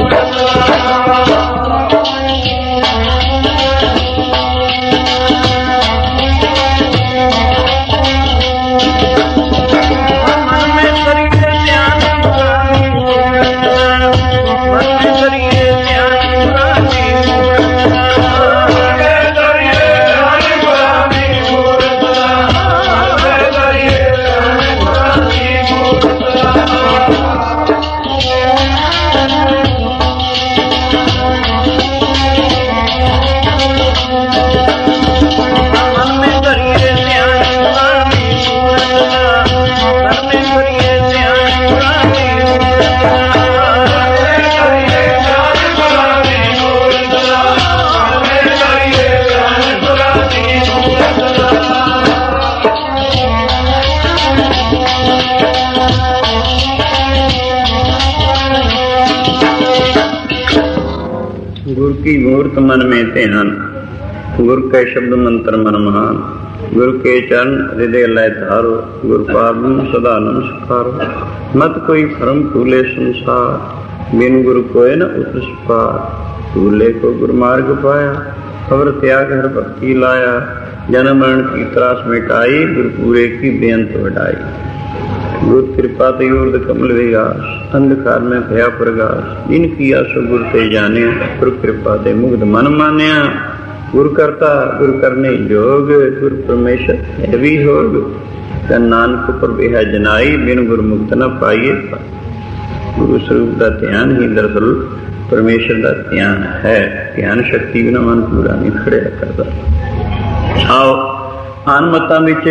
गुर की मूर्त मन में ध्यान, गुर के शब्द मंत्र मन महान, गुर के चरण हृदय लय धारो, गुर पावन सदा नमस्कारो। मत कोई भरम फूले संसार, बिन गुरु कोय न उतरस पार। फूले को गुरु मार्ग पाया, खबर त्याग हर भक्ति लाया। जन्म मरण की त्रास मिटाई, गुरु पूरे की बेअंत वडाई। गुरु कृपा ते उर्द कमल विगास, अंधकार में भया प्रगास। जिन किया सो गुरु ते जाने, गुरु कृपा ते मुग्ध मन मान्या। गुरु करता गुरु करने जोग, गुरु परमेश्वर है भी होग। तन नानक पर बेहा जनाई, बिन गुरु मुक्त न पाइए। गुरु स्वरूप का ध्यान ही दरअसल परमेश्वर का ध्यान है। ध्यान शक्ति बिना मन पूरा नहीं खड़िया करता। आओ आन मतां विच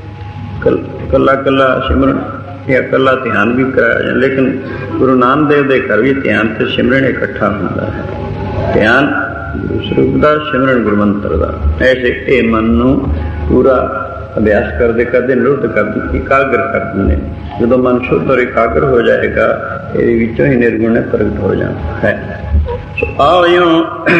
कला कला सिमरन या कला ध्यान भी कराया जाए, लेकिन गुरु नानक देव के घर भी ध्यान ते सिमरन इकट्ठा होता है। ध्यान गुरु स्वरूप का, सिमरन गुरु मंत्र का। ऐसे ये मन नूं पूरा अभ्यास करते करते निरुद्ध कर एकाग्र कर देंगे। जो मन शुद्ध और एकाग्र हो जाएगा, ये विचों ही निर्गुण प्रगट हो जाता है। आओ यूं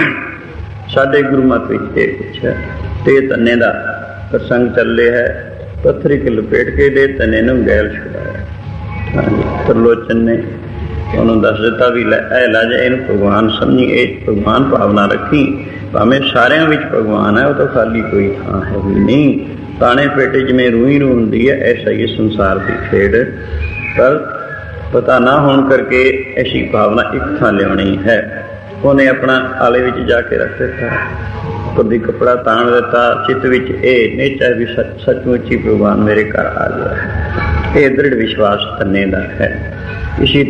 साडे गुरु मत विच ये कुछ है। ते तन्ने दा प्रसंग चल रहा है। पत्थरी के लपेट के दे तने नूं गैल छुड़ाया। त्रिलोचन ने उन्होंने दस दिता भी लै जा इन भगवान समझी, ये भगवान भावना रखी। भावें सारिਆਂ ਵਿੱਚ भगवान है, वो तो खाली कोई थां है भी नहीं। ताने पेटे जिमें रूही रू हुंदी है, ऐसा ही संसार की खेड। पर पता ना होने करके ऐसी भावना एक थां लियानी है। उन्हें अपना आले विच जाके रख दिता, कभी कपड़ा ताण दिता। चित्त विच ये निश्चय भी सचमुच ही भगवान मेरे घर आ गया है। ये दृढ़ विश्वास तन्ने दा है। इसी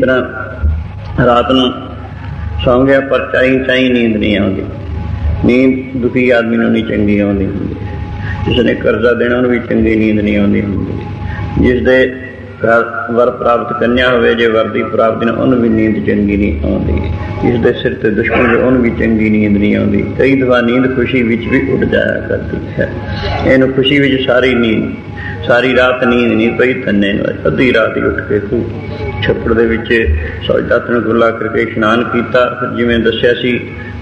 तरह रात नूं सौ गया पर चाई नींद नहीं आती। नींद दुखी आदमी नूं नहीं चंगी आउंदी हुंदी, जिसने कर्जा देना उन्हें भी चंगी नींद नहीं आउंदी हुंदी। जिसदे घर वर प्राप्त कन्या होवे, जे वर दी प्राप्ति ने उन्हें भी नींद चंगी नहीं आउंदी। जिसदे सिर ते दुश्मन हो, उन्हें भी चंगी नींद नहीं आउंदी। कई दफा नींद खुशी विच भी उड़ जाया करती है। इन्हूं खुशी विच सारी नींद, सारी रात नींद नहीं पई। तन्ने अद्धी रात ही उठ के तू छप्पड़ दे विच सौजदात नूं गुला करके इशनान कीता। फिर जिवें दस्सिया सी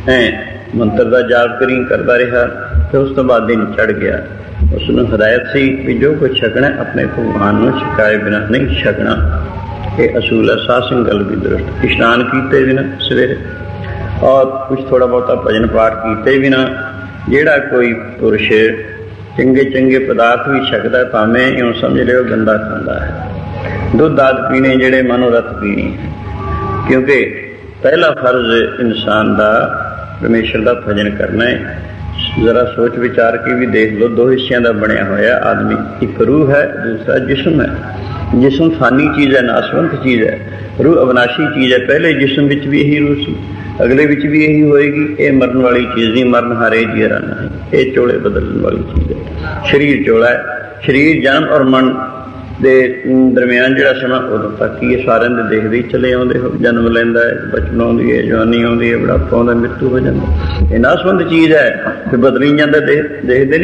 मंत्र का जाप करी करता रहा। फिर उस तो बाद दिन चढ़ गया। उसनूं हिदायत सी भी जो कुछ छकना अपने भगवान नूं छकाए बिना नहीं छकना। ये असूल है। साध संगल भी दुरुस्त। इशनान कीते बिना सवेरे और कुछ थोड़ा बहुता भजन पाठ कीते बिना जेड़ा कोई पुरुष चंगे चंगे पदार्थ भी छकदा, भावें यूं समझ लियो गंदा खांदा है। दुध दाद पीने जेड़े मनोरथ पीने, क्योंकि पहला फर्ज इंसान का परमेश्वर का भजन करना है। जरा सोच विचार के भी देख लो, दो हिस्सों का बनया होया आदमी। एक रूह है, दूसरा जिस्म है। जिस्म फानी चीज़ है, नाशवंत चीज़ है। रूह अविनाशी चीज़ है। पहले जिस्म विच भी यही रूह सी, अगले विच भी यही होएगी। ये मरन वाली चीज़ नहीं, मरन हारे जीरा नहीं। ये चोले बदलने वाली चीज़ है। शरीर चोला है। शरीर जन्म और मन दे दरम्यान जिहड़ा समा उदों तक ही सारे देखते ही चले आउंदे हो। जन्म लैंदा है, बचपन आउंदी है, जवानी आउंदी है, बुढ़ापा आउंदा, मृत्यु हो जाता। ये नाशवंत चीज़ है, फिर बदली जाता। देखते नहीं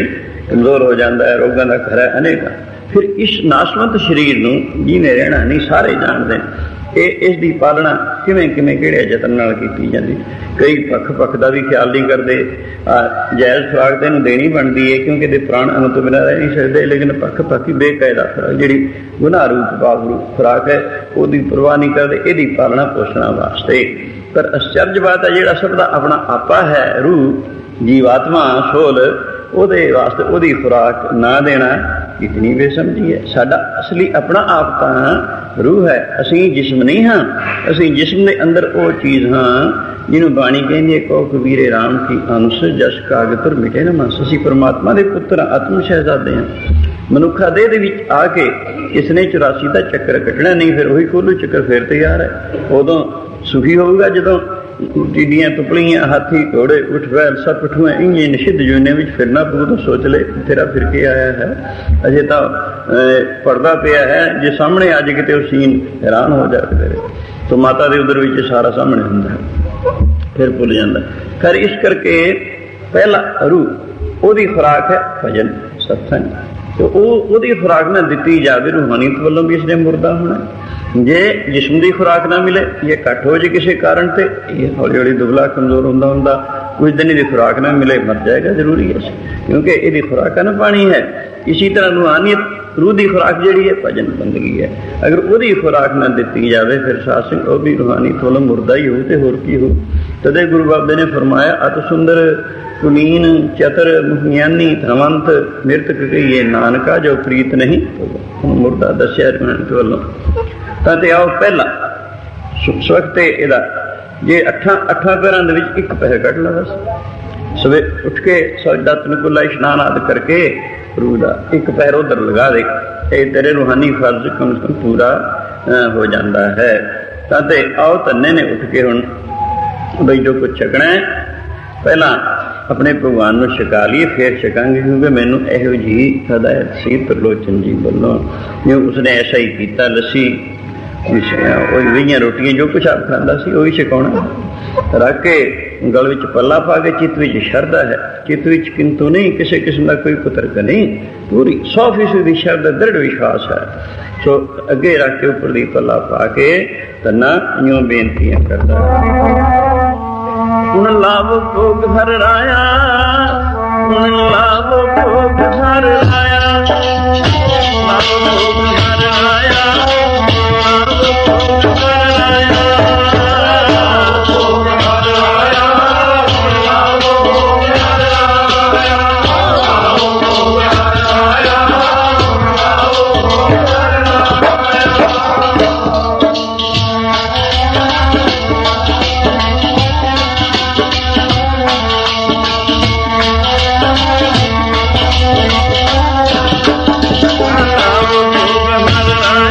कमजोर हो जाता है, रोगों का घर है अनेक। फिर इस नाशवंत शरीर नूं जिवें रहना नहीं सारे जानते हैं। इस दी पालना किवें किवें किहड़े यतन नाल कीती जांदी। कई पक्ष का भी ख्याल नहीं करते। जायज़ खुराक तो इन्हूं देनी बनती है क्योंकि इहदे प्राण अन्न तो बिना रह नहीं सकते, लेकिन पक्ष ही बेकायदा खुराक जिहड़ी गुनाह रूप पाप रूप खुराक है उसकी परवाह नहीं करते, इहदी पालना पोषण वास्ते। पर आश्चर्य बात है जिहड़ा सब दा अपना आपा है, रूह जीवात्मा सोल, ਉਹਦੇ वास्ते ਉਹਦੀ खुराक ना देना कितनी बेसमझी है। साडा असली अपना आप तो रूह है, असी जिस्म नहीं हाँ। असी जिस्म के अंदर वो चीज़ हाँ जिन्हों बाणी कहती है, कहो कबीरे राम की अंश जस कागज पर मिटे न मास। असी परमात्मा के पुत्र आत्म शहजादे हैं। मनुखा देह दे विच आके इसने 84 का चक्कर कटना नहीं, फिर वही कोलू चक्कर फिर तैयार है। उदों सुखी होगा जदों टिड्डियां टुपलियां हाथी घोड़े उठ बैल सब पठुए इंजे निषिद्ध जोने में फिरना पू। तो सोच ले तेरा फिर के आया है, अजे तो पड़दा पिया है, जे सामने अज किते सीन हैरान हो जाए तेरे। तो माता के उधर भी सारा सामने होंगे, फिर भुल जाता। खैर इस करके पहला रूह ओदी खुराक है भजन सत्संग। तो ओदी खुराक ना दी जाए रूहानीत वालों भी इसने मुर्दा होना। जे जिस्म की खुराक ना मिले, ये घट हो जाए किसी कारण से, ये हौली हौली दुबला कमजोर होंदा होंदा कुछ दिन की खुराक ना मिले मर जाएगा, जरूरी है क्योंकि यदि खुराक ना पानी है। इसी तरह रूहानियत रूह की खुराक जी है भजन बंदगी है। अगर वही खुराक ना दी जाए फिर साध सिंह वह भी रूहानीत वालों मुर्दा ही हो तो होर की हो। तदे गुरु बाबे ने फरमाया, अत सुंदर कुलीन चतर मुखियानी धनवंत मृतक कहिए नानका जो प्रीत नहीं। मुर्दा दसिया रूहानीत वालों। तो आओ पहला स्वख्त इहदा जे अठां पैरां दे विच एक पैर कट ला बस। सवेरे उठ के सजदा तनकुला इशनान आदि करके रूह का एक पैर उधर लगा दे, ये तेरे रूहानी फर्ज कम से कम पूरा हो जाता है। तो आओ तन्ने ने उठ के हुण बई जो कुछ छकना है पहला अपने भगवान को छका लीए फिर छकांगे, क्योंकि मैनू इहो जी हदायत सी त्रिलोचन जी वालों। जो उसने ऐसा ही किया, लस्सी वही रोटियां जो कुछ आप खाता सी वही छकाउणा। रख के गल विच पल्ला पा के चित्त विच शरधा है, चित्त विच किंतु नहीं किसी किस्म का कोई कुतर्क नहीं, पूरी 100% शरधा दृढ़ विश्वास है। सो अगे रख के उपर दी पल्ला पा के तन्ना यूं बेनतियां करता उन लाभ भोग भर राया, उन लाभ भोग भर राया, लाभ भोग भर राया, लाभ भोग भर राया, भोग भर राया, लाभ भोग भर राया, लाभ भोग भर राया, लाभ भोग भर राया।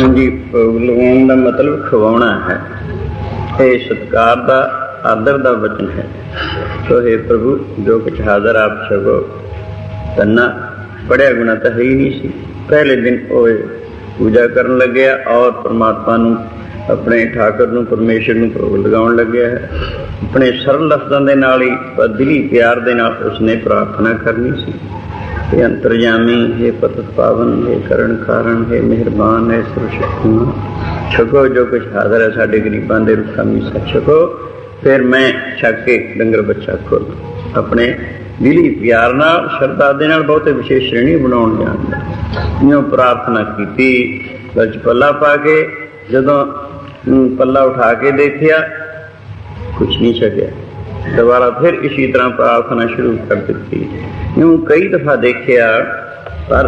ਹਾਂਜੀ, ਭੋਗ ਲਗਾਉਣ ਦਾ ਮਤਲਬ ਖਵਾਉਣਾ ਹੈ। ਇਹ ਸਤਿਕਾਰ ਦਾ, ਆਦਰ ਦਾ ਵਚਨ ਹੈ। ਸੋ ਹੇ ਪ੍ਰਭੂ, ਜੋ ਕੁਛ ਹਾਜ਼ਰ ਆਪ ਛਕੋ। ਤੰਨਾ ਪੜਿਆ ਗੁਣਾ ਤਾਂ ਹੈ ਹੀ ਨਹੀਂ ਸੀ। ਪਹਿਲੇ ਦਿਨ ਉਹ ਪੂਜਾ ਕਰਨ ਲੱਗਿਆ ਔਰ ਪਰਮਾਤਮਾ ਨੂੰ, ਆਪਣੇ ਠਾਕੁਰ ਨੂੰ, ਪਰਮੇਸ਼ਰ ਨੂੰ ਭੋਗ ਲਗਾਉਣ ਲੱਗਿਆ ਹੈ। ਆਪਣੇ ਸਰਲ ਲਫ਼ਜ਼ਾਂ ਦੇ ਨਾਲ ਹੀ, ਦਿਲੀ ਪਿਆਰ ਦੇ ਨਾਲ ਉਸਨੇ ਪ੍ਰਾਰਥਨਾ ਕਰਨੀ ਸੀ। हे ਅੰਤਰਜਾਮੀ, हे ਪਤਿਤ ਪਾਵਨ, हे ਕਰਨ ਕਾਰਨ, हे ਮਿਹਰਬਾਨ, हे ਸਰਵਸ਼ਕਤੀਮਾਨ, ਛਕੋ ਜੋ ਕੁਛ ਹਾਜ਼ਰ ਹੈ ਸਾਡੇ ਗਰੀਬਾਂ ਦੇ ਰੁੱਖਾ ਮੀਸਾ ਛਕੋ। ਫਿਰ ਮੈਂ ਛਕ ਕੇ ਡੰਗਰ ਬੱਚਾ ਖੋਲ੍ਹਾਂ। ਆਪਣੇ ਦਿਲੀ ਪਿਆਰ ਨਾਲ, ਸ਼ਰਧਾ ਦੇ ਨਾਲ, ਬਹੁਤੇ ਵਿਸ਼ੇਸ਼ ਸ਼੍ਰੇਣੀ ਬਣਾਉਣ ਜਾਣਦਾ। ਇਉਂ ਪ੍ਰਾਰਥਨਾ ਕੀਤੀ। ਗਲ 'ਚ ਪੱਲਾ ਪਾ ਕੇ ਜਦੋਂ ਪੱਲਾ ਉਠਾ ਕੇ ਦੇਖਿਆ, ਕੁਛ ਨਹੀਂ ਛਕਿਆ। ਦੁਬਾਰਾ ਫਿਰ ਇਸੀ ਤਰ੍ਹਾਂ ਪ੍ਰਾਰਥਨਾ ਸ਼ੁਰੂ ਕਰ ਦਿੱਤੀ। ਇਉਂ ਕਈ ਦਫਾ ਦੇਖਿਆ, ਪਰ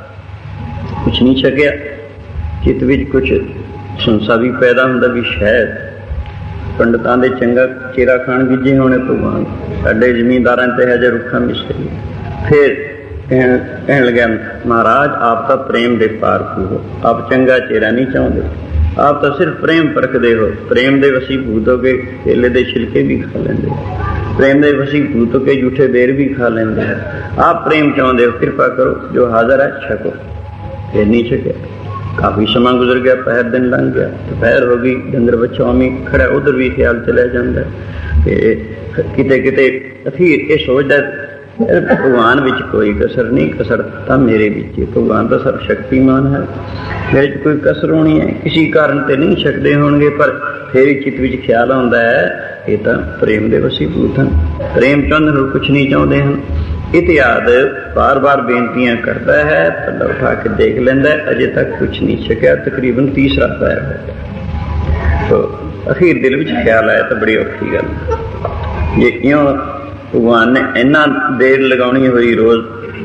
ਕੁਛ ਨਹੀਂ ਛਕਿਆ। ਚਿੱਤ ਵਿੱਚ ਕੁਛ ਸੰਸਾ ਵੀ ਪੈਦਾ ਹੁੰਦਾ ਵੀ ਸ਼ਾਇਦ ਪੰਡਤਾਂ ਦੇ ਚੰਗਾ ਚੇਰਾ ਖਾਣ ਗਿੱਜੇ ਹੋਣੇ ਭਗਵਾਨ, ਸਾਡੇ ਜ਼ਮੀਨਦਾਰਾਂ ਤੇ ਹਜੇ ਰੁੱਖਾ ਮਿਸਰੀ। ਫਿਰ ਕਹਿਣ ਲੱਗਿਆ, ਮਹਾਰਾਜ ਆਪ ਤਾਂ ਪ੍ਰੇਮ ਦੇ ਪਾਰਖੂ ਹੋ, ਆਪ ਚੰਗਾ ਚੇਰਾ ਨਹੀਂ ਚਾਹੁੰਦੇ, ਆਪ ਤਾਂ ਸਿਰਫ ਪ੍ਰੇਮ ਪਰਖਦੇ ਹੋ। ਪ੍ਰੇਮ ਦੇ ਵਸੀਭੂਤ ਹੋ ਕੇ ਕੇਲੇ ਦੇ ਛਿਲਕੇ ਵੀ ਖਾ ਲੈਂਦੇ ਹੋ, ਪ੍ਰੇਮ ਦੇ ਵਸੀਭੂਤ ਹੋ ਕੇ ਝੂਠੇ ਬੇਰ ਵੀ ਖਾ ਲੈਂਦੇ ਹੋ। ਆਪ ਪ੍ਰੇਮ ਚਾਹੁੰਦੇ ਹੋ, ਕਿਰਪਾ ਕਰੋ ਜੋ ਹਾਜ਼ਰ ਹੈ ਛਕੋ। ਫਿਰ ਨਹੀਂ ਛਕਿਆ। ਕਾਫੀ ਸਮਾਂ ਗੁਜ਼ਰ ਗਿਆ, ਪਹਿਰ ਦਿਨ ਲੰਘ ਗਿਆ, ਦੁਪਹਿਰ ਹੋ ਗਈ, ਡੰਗਰ ਬੱਚਾ ਉਵੇਂ ਖੜਾ, ਉਧਰ ਵੀ ਖਿਆਲ ਚਲਿਆ ਜਾਂਦਾ। ਤੇ ਕਿਤੇ ਕਿਤੇ ਅਖੀਰ ਇਹ ਸੋਚਦਾ, ਭਗਵਾਨ ਵਿੱਚ ਕੋਈ ਕਸਰ ਨਹੀਂ, ਕਸਰ ਤਾਂ ਮੇਰੇ ਵਿੱਚ ਹੀ। ਭਗਵਾਨ ਤਾਂ ਸਰਵ ਸ਼ਕਤੀਮਾਨ ਹੈ, ਮੇਰੇ 'ਚ ਕੋਈ ਕਸਰ ਹੋਣੀ ਹੈ। ਕਿਸੇ ਕਾਰਨ ਤੇ ਨਹੀਂ ਛਕਦੇ ਹੋਣਗੇ, ਪਰ ਫਿਰ ਚਿੱਤ ਵਿੱਚ ਖਿਆਲ ਆਉਂਦਾ ਹੈ, ਇਹ ਤਾਂ ਪ੍ਰੇਮ ਦੇ ਵਸੀਭੂਤ ਹਨ, ਪ੍ਰੇਮ ਚਾਹੁੰਦੇ ਹੋਰ ਕੁਛ ਨਹੀਂ ਚਾਹੁੰਦੇ ਹਨ। ਇਤਿਆਦ ਬਾਰ ਬਾਰ ਬੇਨਤੀਆਂ ਕਰਦਾ ਹੈ। ਪੱਲਾ ਉਠਾ ਕੇ ਦੇਖ ਲੈਂਦਾ, ਅਜੇ ਤੱਕ ਕੁਛ ਨਹੀਂ ਛਕਿਆ। ਤਕਰੀਬਨ ਤੀਸਰਾ ਪੈਰ ਹੈ। ਸੋ ਅਖੀਰ ਦਿਲ ਵਿੱਚ ਖਿਆਲ ਆਇਆ ਤਾਂ ਬੜੀ ਔਖੀ ਗੱਲ, ਜੇ ਇਉਂ ਭਗਵਾਨ ਨੇ ਇੰਨਾ ਦੇਰ ਲਗਾਉਣੀ ਹੋਈ ਰੋਜ਼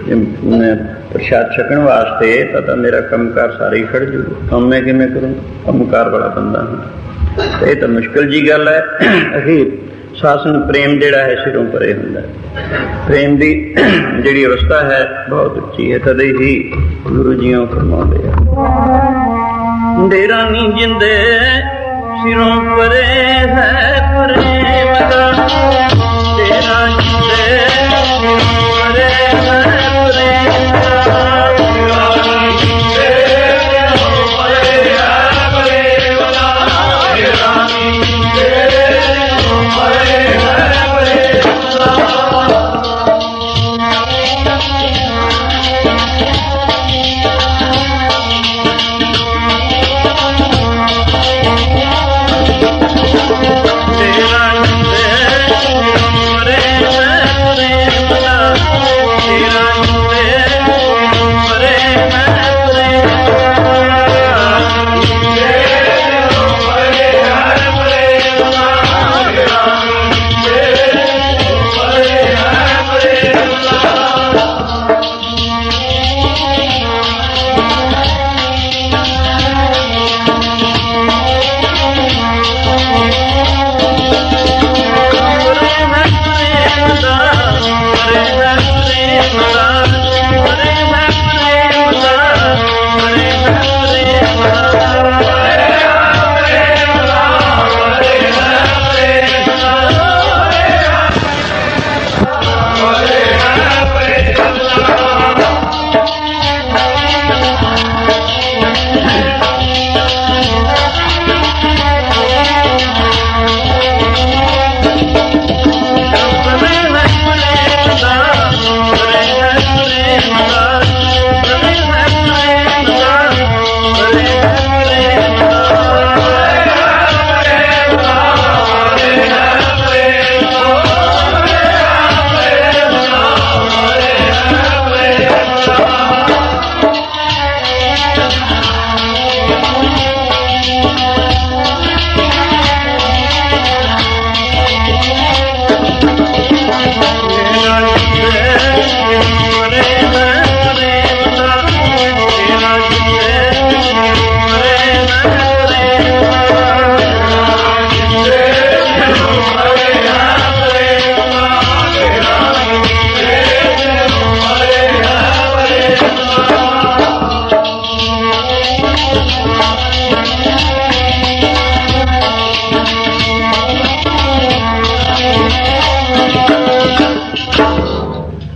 ਪ੍ਰਸ਼ਾਦ ਛਕਣ ਵਾਸਤੇ, ਤਾਂ ਮੇਰਾ ਕੰਮਕਾਰ ਸਾਰੇ ਹੀ ਖੜ ਜੂ। ਕੰਮ ਮੈਂ ਕਿਵੇਂ ਕਰੂੰ? ਕੰਮਕਾਰ ਵਾਲਾ ਬੰਦਾ ਹਾਂ। ਇਹ ਤਾਂ ਮੁਸ਼ਕਿਲ ਜੀ ਗੱਲ ਹੈ। ਅਖੀਰ ਸ਼ਾਸਨ ਪ੍ਰੇਮ ਜਿਹੜਾ ਹੈ ਸਿਰੋਂ ਪਰੇ ਹੁੰਦਾ। ਪ੍ਰੇਮ ਦੀ ਜਿਹੜੀ ਅਵਸਥਾ ਹੈ ਬਹੁਤ ਉੱਚੀ ਹੈ। ਤਦੇ ਹੀ ਗੁਰੂ ਜੀਓ ਫਰਮਾਉਂਦੇ ਆ, ਡੇਰਾ ਨੀ ਜਿੰਦੇ ਸਿਰੋਂ ਪਰੇ ਹੈ ਪ੍ਰੇਮ ਦਾ, ਡੇਰਾ ਜਿੰਦੇ ਸਿਰੋਂ ਪਰੇ ਹੈ ਪ੍ਰੇਮ ਦਾ,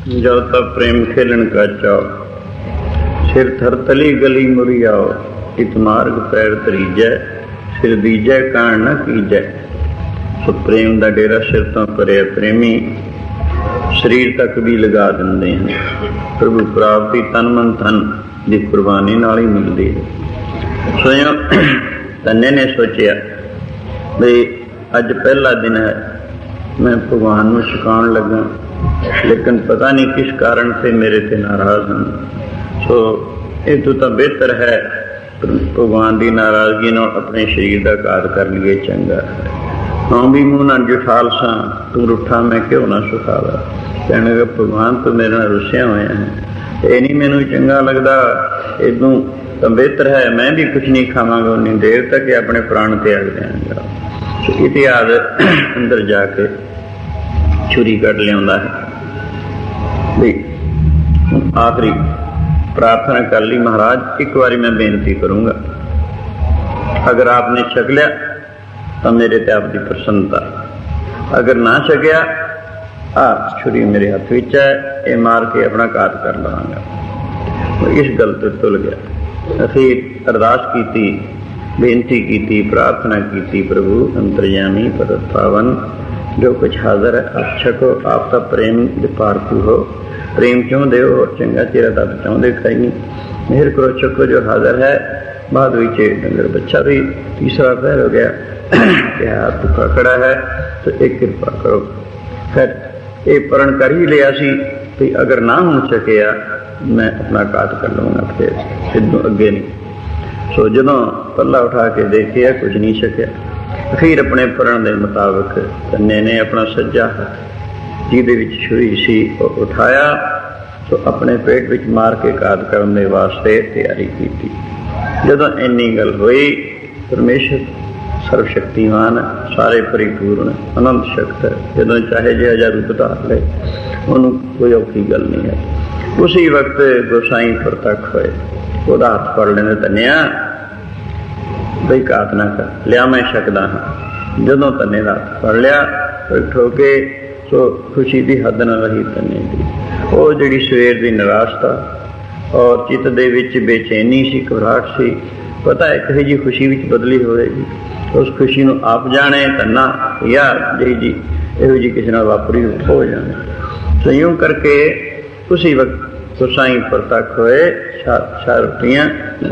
जो तब प्रेम खेलन का चाओ, सिर थर तली गली मुरी आओ, इत मार्ग पैर तरीजै, सिर दीजै कान न कीजै। सो प्रेम का डेरा सिर तो परे प्रेमी शरीर तक भी लगा देंगे हैं। प्रभु प्राप्ति तन मन धन की कुर्बानी नाल ही मिलती है। स्वयं धन्य ने सोचा भी अज पहला दिन है, मैं भगवान को छकाउण लगा, लेकिन पता नहीं किस कारण से मेरे से नाराज हैं। सो ये तो बेहतर है भगवान की नाराजगी न अपने शरीर का घात कर लिए चंगा है। हाँ भी मूँह ना जुठाल सा, तू रुठा मैं क्यों ना सुखावा। कहने का भगवान तो मेरे नाल रुसिया हुए हैं, ये नहीं मैनू चंगा लगता, इदू तो बेहतर है मैं भी कुछ नहीं खावांगा उन्नी देर तक अपने प्राण त्याग देंगा। इतिहास अंदर जाके छुरी कट लिया है। आखिरी प्रार्थना कर ली, महाराज एक बारी मैं बेनती करूंगा, अगर आपने छक लिया तो मेरे ते आपकी प्रसन्नता, अगर ना छकया छुरी मेरे हाथ विच है, ये मार के अपना घात कर लवांगा। इस गल तो तुल गया। अखीर अरदास की, बेनती की, प्रार्थना की, प्रभु अंतर्यामी पदत पावन जो कुछ हाजिर है आप छको, आप तो प्रेम पारकू हो, प्रेम क्यों दे और चंगा चेहरा तब चाहते खाई नहीं, मेहर करो छको जो हाजिर है। बाद में डंगर बच्चा भी तीसरा पैर हो गया, क्या भुखा खड़ा है तो एक कृपा करो। फिर ये प्रण कर ही लिया सी भी अगर ना हो सकिया मैं अपना घात कर लूँगा, फिर सिद्धों अगे नहीं। सो जदों पल्ला उठा के देखिया कुछ नहीं सकिया, फिर अपने प्रण के मुताबिक कन्ने ने अपना सज्जा जिहदे विच छुरी सी उठाया तो अपने पेट विच मार के घात करने वास्ते तैयारी की। जदों इन्नी गल हुई, परमेश्वर सर्वशक्तिमान सारे परिपूर्ण अनंत शक्त है, जदों चाहे जिहा जिहा रूप धार ले उन्होंने कोई औखी गल नहीं है। उसी वक्त गोसाई प्रतख होए, ਉਹਦਾ हथ फड़ लेने धनिया बई घात ना कर लिया, मैं शकदा हाँ। जदों धन्ने का हथ फड़ लिया बैठो के सो खुशी की हद न रही धन्ने की। वो जिहड़ी सवेर की निराशता और चित्त दे विच बेचैनी सी, घबराहट सी, पता है कही जी खुशी विच बदली होएगी। उस खुशी नूं आप जाने धन्ना या जी जी इहो जी किसी नाल वापरी हो जाने। संयोग करके उसी वक्त गोसाई प्रतख होए, रोटियां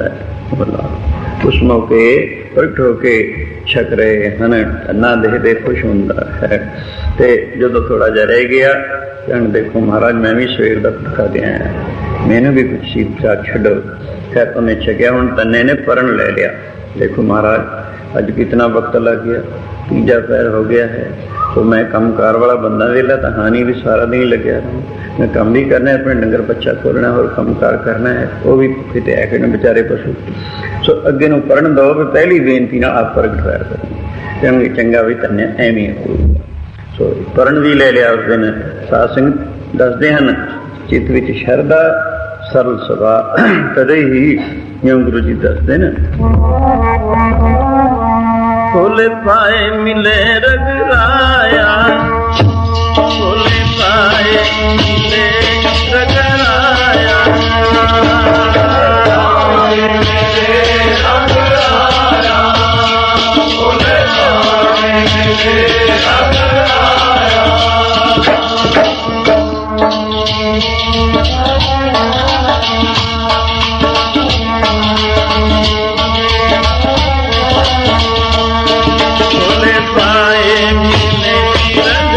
उस मौके प्रगट होके छक रहे हैं। धन्ना देखते खुश होंदा है। तो जो थोड़ा जहा रह गया कहन देखो महाराज मैं भी सवेर का भुखा गया, मैंने भी कुछ सीखा छो। खैर उन्हें छकिया, हूँ धन्ने ने परण ले लिया। देखो महाराज अज कितना वक्त लग गया, तीजा पैर हो गया है, तो मैं कमकार वाला बंदा वेला तो हानि भी सारा दिन लग्या रहूँ, मैं कम भी करना है, अपने डंगर बच्चा खोलना और कमकार करना है, वो भी भुखे ते है कि बेचारे पशु। सो अगे नूं पढ़न दो भी पहली बेनती ना आप प्रगट होया करो, कहणगे चंगा भी धन्या एवें होऊगा। सो पढ़न भी ले लिया उस दिन। साध संगत दसदे हन चित्त विच शरदा सरल सभा कदे ही जिउं गुरु जी दसदे ने। खोले पाए मिले रगराया, खोले पाए मिले रगराया, खोले पाए मिले रगराया।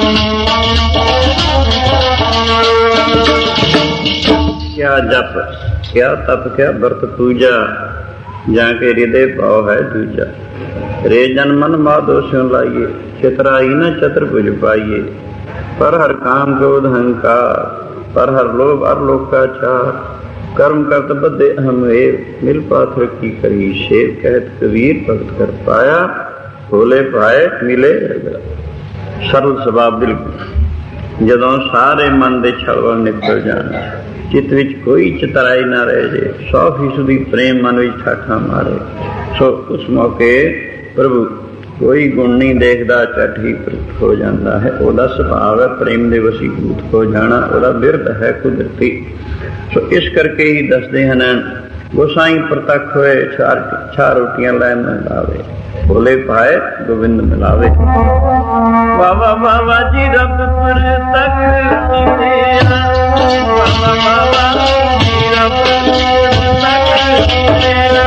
क्या जप क्या तप क्या व्रत पूजा, जाके हृदय भाव है दूजा। रे जन मन माधो स्यों लाइए, चितराई न चतुर्भुज पाइए। पर हर काम क्रोध अहंकार, पर हर लोभ अर लोकाचार। कर्म करत बद्धे अहम एव, मिल पाथर की करी शेव। कहत कबीर भगत कर पाया, भोले पाए मिले रगड़ा। सरल सुभाव बिल्कुल। जदों सारे मन दे छल निकल जाण, चित्त विच कोई चितराई ना रह जे, 100% प्रेम मन विच ठाठा मारे। सो उस मौके प्रभु कोई गुण नहीं देखदा, झट ही प्रगट हो जाता है। ओदा सुभाव है प्रेम दे वसीभूत हो जाना, ओदा बिरध है कुदरती। सो इस करके ही दसदे हन, गोसाई प्रतख होए, चार रोटियां लैन लावे। भोले पाए गोविंद मिलावे। बाबा बाबा जी रब प्रतख होया, बाबा बाबा जी रब प्रतख होया।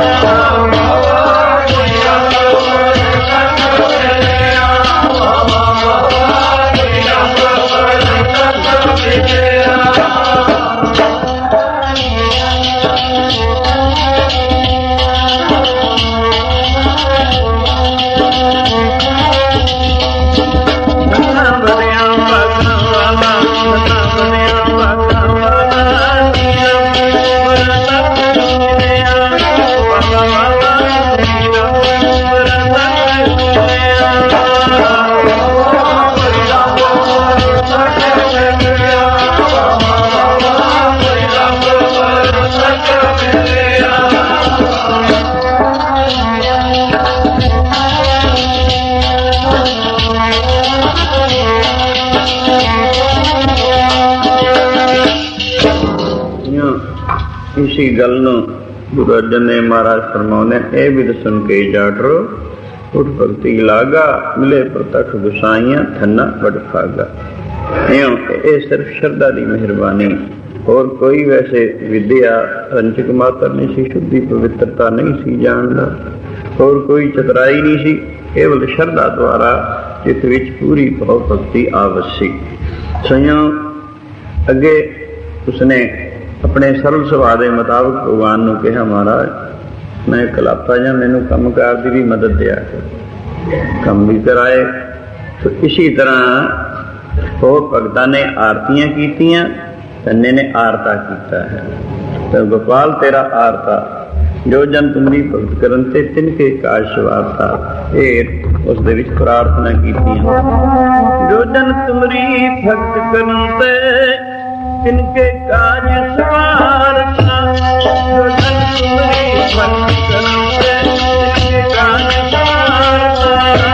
इसी गल नूं गुरु अर्जन ने महाराज फरमाउंदे, ए विद सुन के जाटरो, उठ भगती लागा। मिले प्रतख गुसाइयां, थन्ना बड़ भागा। ये सिर्फ श्रद्धा की मेहरबानी, और कोई वैसे विद्या रंजक मात्र नहीं सी, शुद्धि पवित्रता नहीं सी जानदा, और कोई चतराई नहीं सी। केवल श्रद्धा द्वारा चित्त विच पूरी भाव भक्ति आवश्यक। सइयों अगे उसने अपने सरल सुभाव के मुताबिक भगवान ने कहा, महाराज मैं कलापा जा, मैनू कम कार की भी मदद दिया कर, कम भी कराए। तो इसी तरह होर भगतां ने आरतियां कीतियां, धन्य ने आरता किया है। तो गोपाल तेरा आरता, जो जन तुम्हारी भगत करन ते तिनके काज सवारता। फिर उस दे विच प्रार्थना कीतियां, जो जन तुम्हारी भगत करन ते तिनके काज सवारता। जो जन तुम्हारी भगत करन ते तिनके काज सवारता।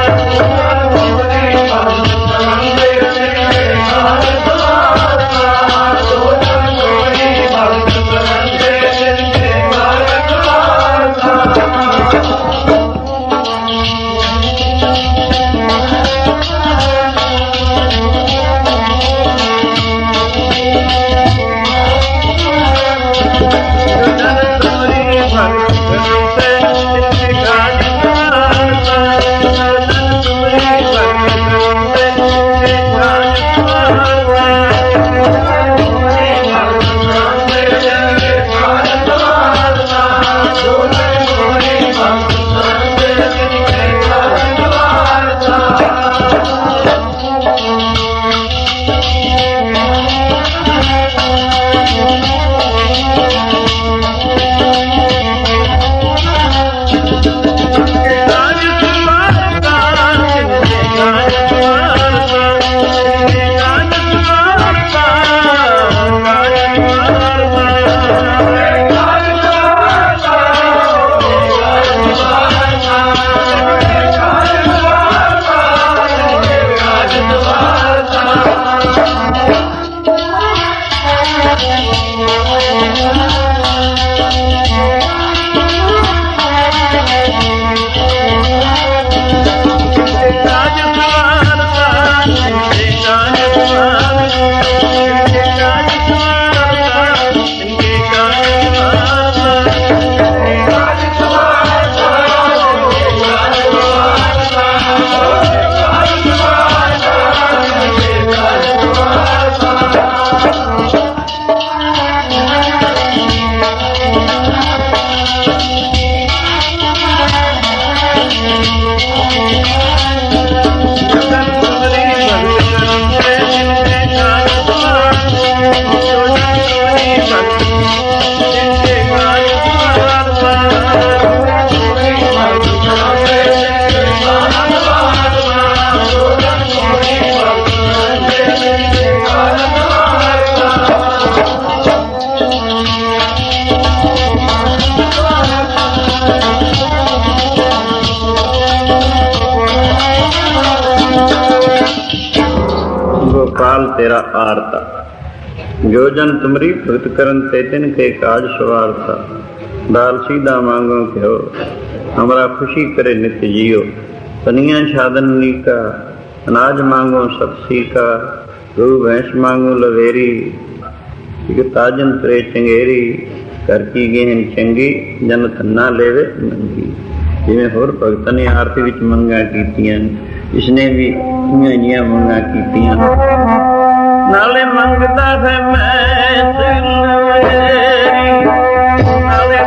गोपाल तेरा आरता, जो जन तुमरी भगत करन ते तिन के काज सवारता। दाल सीधा मांगो क्यों, हमरा खुशी करे नित्य जियो। पनिया छादन नीका, अनाज मांगो सतसी का। गऊ भैंस मांगो लवेरी, ताजन तरे चंगेरी। कर की गेहन चंगी, जन थन्ना लेवे मंगी। जिवें होर भगतां ने आरती विच मंगां कीतियां, इसने भी इन्नियां मंगां कीतियां। नाले मंगदा है मैं नाले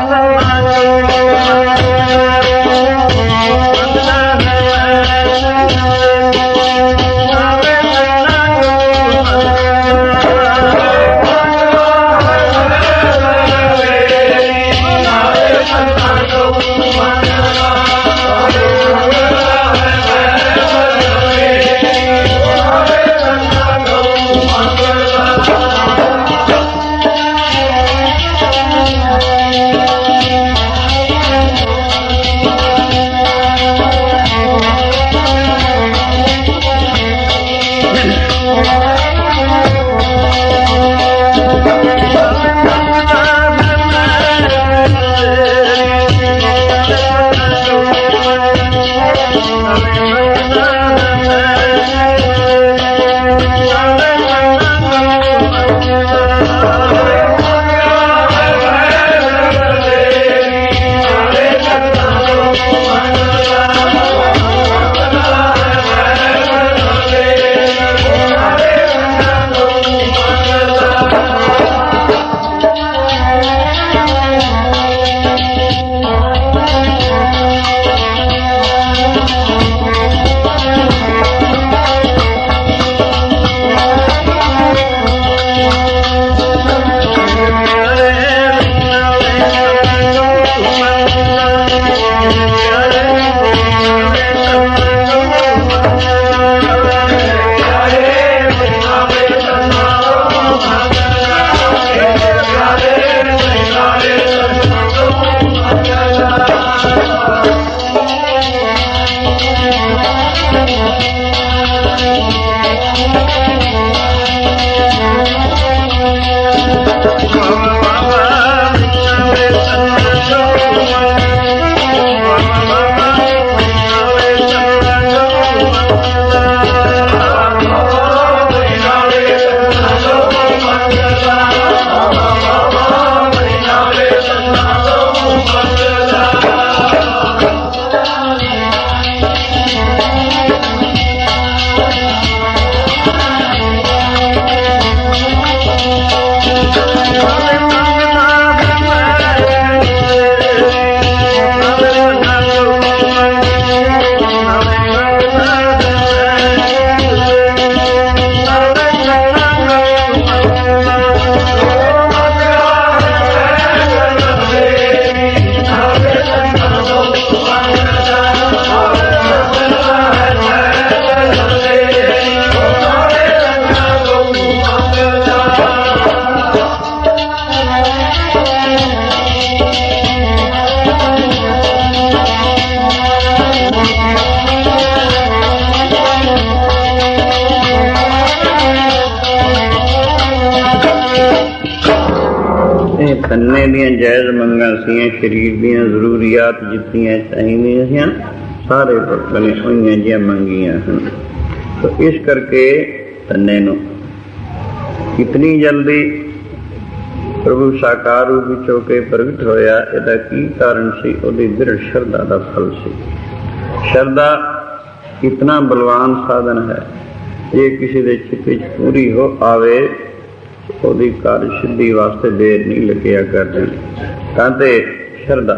तन्ने दियां जायज़ मंगां सियां, शरीर दियां जरूरियात जितनियां चाहिए सियां सारे भक्तों ने उन्नियां जिहां मंगियां हन। तो इस करके तन्ने नूं कितनी जल्दी प्रभु साकार रूप विच होके प्रगट होया, इहदा की कारण सी? उहदी दृढ़ शरधा दा फल सी। शरधा इतना बलवान साधन है, जे किसी दे चित्त विच पूरी हो आवे ਉਹਦੀ ਕਾਰਜ ਸਿੱਧੀ ਵਾਸਤੇ ਦੇਰ ਨਹੀਂ ਲੱਗਿਆ ਕਰਦੀ। ਤਾਂ ਤੇ ਸ਼ਰਧਾ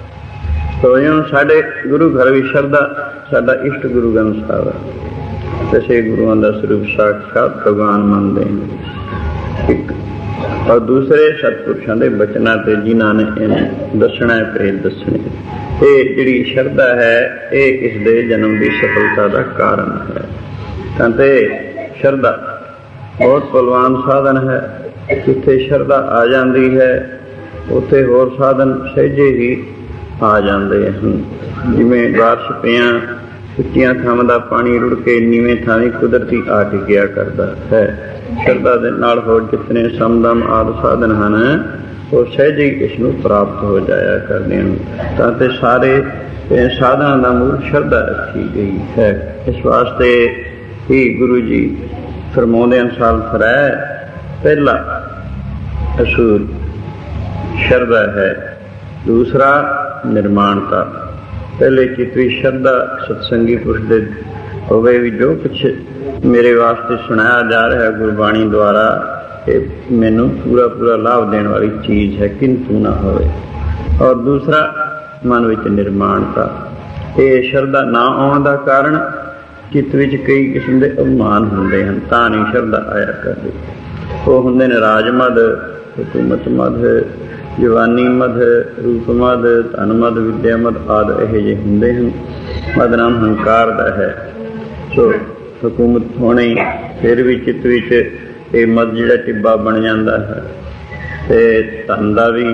ਸੋਇਓ ਸਾਡੇ ਗੁਰੂ ਘਰ ਵੀ ਸ਼ਰਧਾ ਸਾਡਾ ਇਸ਼ਟ ਗੁਰੂ ਗ੍ਰੰਥ ਸਾਹਿਬ ਹੈ। ਕਿਸੇ ਗੁਰੂਆਂ ਦਾ ਸਰੂਪ ਸਾਖਾਤ ਭਗਵਾਨ ਮੰਨਦੇ ਨੇ। ਇੱਕ ਔਰ ਦੂਸਰੇ ਸਤਿਪੁਰਸ਼ਾਂ ਦੇ ਬਚਨਾਂ ਤੇ ਜਿਨ੍ਹਾਂ ਨੇ ਇਹਨੂੰ ਦੱਸਣਾ ਹੈ, ਭੇਦ ਦੱਸਣੇ। ਇਹ ਜਿਹੜੀ ਸ਼ਰਧਾ ਹੈ ਇਹ ਇਸ ਦੇ ਜਨਮ ਦੀ ਸਫਲਤਾ ਦਾ ਕਾਰਨ ਹੈ। ਤਾਂ ਤੇ ਸ਼ਰਧਾ बहुत बलवान साधन है। जिथे शरधा आ जाती है उत्थे होर साधन सहजे ही आ जाते हैं। जिवें बारिश पिया ਉੱਚੀਆਂ ਥਾਵਾਂ ਦਾ ਪਾਣੀ ਰੁੜ ਕੇ ਨੀਵੇਂ ਥਾਂ ਵੀ ਕੁਦਰਤੀ ਆ ਟਿਕਿਆ ਕਰਦਾ ਹੈ। ਸ਼ਰਧਾ ਦੇ ਨਾਲ ਹੋਰ ਜਿਤਨੇ ਸਮਦਮ ਆਦਿ ਸਾਧਨ ਹਨ ਉਹ ਸਹਿਜ ਹੀ ਇਸ ਨੂੰ ਪ੍ਰਾਪਤ ਹੋ ਜਾਇਆ ਕਰਦੇ ਹਨ। ਤਾਂ ਤੇ ਸਾਰੇ ਸਾਧਨਾਂ ਦਾ ਮੂਲ ਸ਼ਰਧਾ ਰੱਖੀ ਗਈ ਹੈ। ਇਸ ਵਾਸਤੇ ਹੀ ਗੁਰੂ ਜੀ ਫਰਮਾਉਂਦੇ ਅਨੁਸਾਰ ਫਰਮਾਇਆ, ਪਹਿਲਾ ਅਸੂਲ ਸ਼ਰਧਾ ਹੈ, ਦੂਸਰਾ ਨਿਰਮਾਣਤਾ। ਪਹਿਲੇ ਚਿੱਤ ਵਿੱਚ ਸ਼ਰਧਾ ਸਤਸੰਗੀ ਪੁਰਸ਼ ਦੇ ਹੋਵੇ ਵੀ ਜੋ ਕੁਛ ਮੇਰੇ ਵਾਸਤੇ ਸੁਣਾਇਆ ਜਾ ਰਿਹਾ ਗੁਰਬਾਣੀ ਦੁਆਰਾ ਇਹ ਮੈਨੂੰ ਪੂਰਾ ਲਾਭ ਦੇਣ ਵਾਲੀ ਚੀਜ਼ ਹੈ, ਕਿੰਤੂ ਨਾ ਹੋਵੇ। ਔਰ ਦੂਸਰਾ ਮਨ ਵਿੱਚ ਨਿਰਮਾਣਤਾ। ਇਹ ਸ਼ਰਧਾ ਨਾ ਆਉਣ ਦਾ ਕਾਰਨ ਚਿੱਤ ਵਿੱਚ ਕਈ ਕਿਸਮ ਦੇ ਅਭਿਮਾਨ ਹੁੰਦੇ ਹਨ, ਤਾਂ ਨਹੀਂ ਸ਼ਰਧਾ ਆਇਆ ਕਰਦੇ। ਉਹ ਹੁੰਦੇ ਨੇ ਰਾਜ ਮਦ, ਹਕੂਮਤ ਮਦ, ਜਵਾਨੀ ਮਦ, ਰੂਪ ਮਦ, ਧਨ ਮਦ, ਵਿਦਿਆ ਮਦ ਆਦਿ ਇਹੋ ਜਿਹੇ ਹੁੰਦੇ ਹਨ। ਮਦ ਨਾਮ ਹੰਕਾਰ ਦਾ ਹੈ। ਸੋ ਹਕੂਮਤ ਹੋਣੀ ਫਿਰ ਵੀ ਚਿੱਤ ਵਿੱਚ ਇਹ ਮਦ ਜਿਹੜਾ ਟਿੱਬਾ ਬਣ ਜਾਂਦਾ ਹੈ। ਤੇ ਧਨ ਦਾ ਵੀ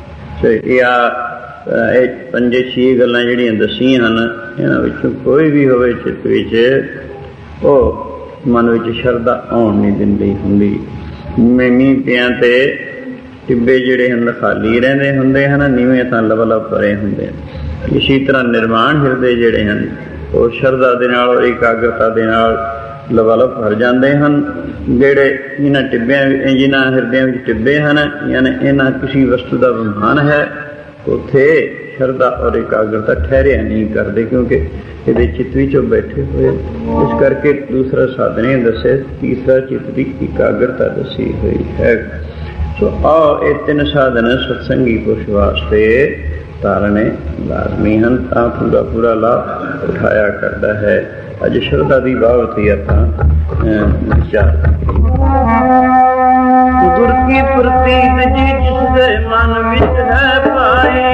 ਇਹ 5-6 ਗੱਲਾਂ ਜਿਹੜੀਆਂ ਦੱਸੀਆਂ ਹਨ, ਇਹਨਾਂ ਵਿੱਚੋਂ ਕੋਈ ਵੀ ਹੋਵੇ ਚਿੱਤ ਵਿੱਚ ਉਹ ਮਨ ਵਿੱਚ ਸ਼ਰਧਾ ਆਉਣ ਨਹੀਂ ਦਿੰਦੀ ਹੁੰਦੀ। ਮੀਂਹ ਪਿਆਂ ਤੇ ਟਿੱਬੇ ਜਿਹੜੇ ਹਨ ਖਾਲੀ ਰਹਿੰਦੇ ਹੁੰਦੇ ਹਨ, ਨੀਵੇਂ ਤਾਂ ਲਵਲਵ ਭਰੇ ਹੁੰਦੇ ਹਨ। ਇਸੇ ਤਰ੍ਹਾਂ ਨਿਰਮਾਣ ਹਿਰਦੇ ਜਿਹੜੇ ਹਨ ਉਹ ਸ਼ਰਧਾ ਦੇ ਨਾਲ ਔਰ ਇਕਾਗਰਤਾ ਦੇ ਨਾਲ ਲਵਲਵ ਭਰ ਜਾਂਦੇ ਹਨ। ਜਿਹੜੇ ਜਿਨ੍ਹਾਂ ਹਿਰਦਿਆਂ ਵਿੱਚ ਟਿੱਬੇ ਹਨ, ਯਾਨੀ ਇਹਨਾਂ ਕਿਸੇ ਵਸਤੂ ਦਾ ਅਭਿਮਾਨ ਹੈ, ਉੱਥੇ ਸ਼ਰਧਾ ਔਰ ਇਕਾਗਰਤਾ ਠਹਿਰਿਆ ਨਹੀਂ ਕਰਦੇ, ਕਿਉਂਕਿ ਇਹਦੇ ਚਿੱਤ ਵਿੱਚ ਉਹ ਬੈਠੇ ਹੋਏ। ਇਸ ਕਰਕੇ ਦੂਸਰਾ ਸਾਧਨ ਇਹ ਦੱਸੇ, ਤੀਸਰਾ ਚਿੱਤ ਦੀ ਇਕਾਗਰਤਾ ਦੱਸੀ ਹੋਈ ਹੈ। ਸੋ ਆਓ ਇਹ 3 ਸਾਧਨ ਸਤਸੰਗੀ ਪੁਰਸ਼ ਵਾਸਤੇ ਧਾਰਨੇ ਲਾਜ਼ਮੀ ਹਨ, ਤਾਂ ਪੂਰਾ ਲਾਭ ਉਠਾਇਆ ਕਰਦਾ ਹੈ। ਅੱਜ ਸ਼ਰਧਾ ਦੀ ਬਾਬਤ ਹੀ ਆਪਾਂ ਵਿਚਾਰ ਗੁਰ ਕੀ ਪ੍ਰਤੀਤ ਜੀ ਜਿਸ ਦੇ ਮਨ ਵਿੱਚ ਹੈ ਪਾਏ,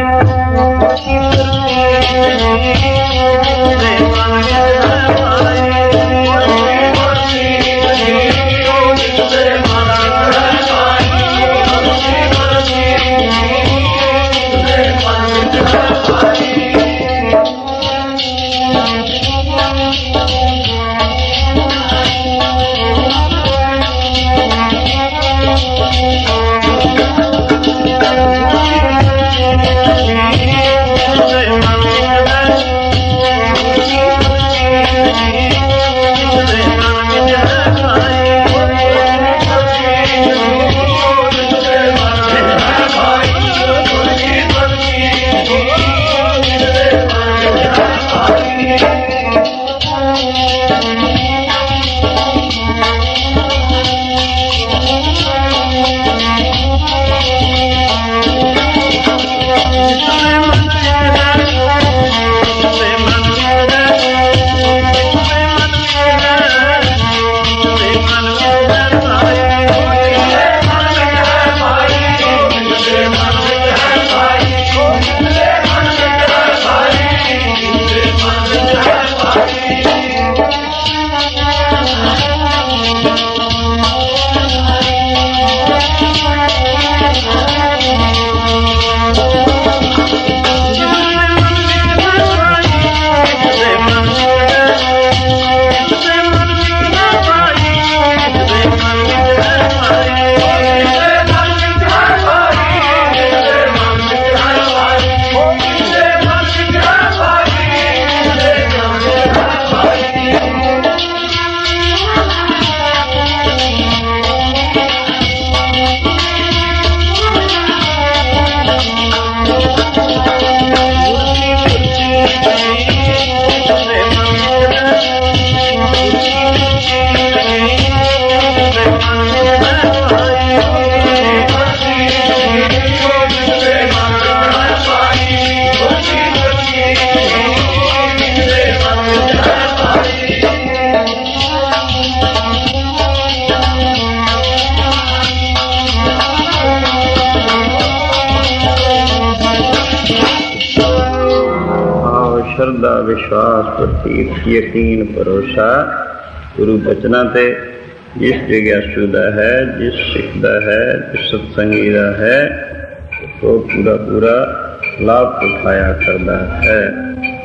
श्रद्धा विश्वास प्रतीत यकीन भरोसा गुरु बचना ते जिस जिज्ञासु दा है, जिस सिख दा है, जिस सत्संगी दा है, वो पूरा लाभ उठाया करता है।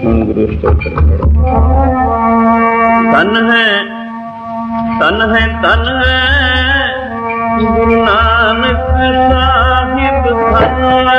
ਹੁਣ ਗੁਰੂ ਸਤੋਤਰ ਪੜੋ। ਧਨ ਹੈ ਧਨ ਹੈ ਧਨ ਹੈ ਗੁਰੂ ਨਾਨਕ ਸਾਹਿਬ ਧਨ ਹੈ।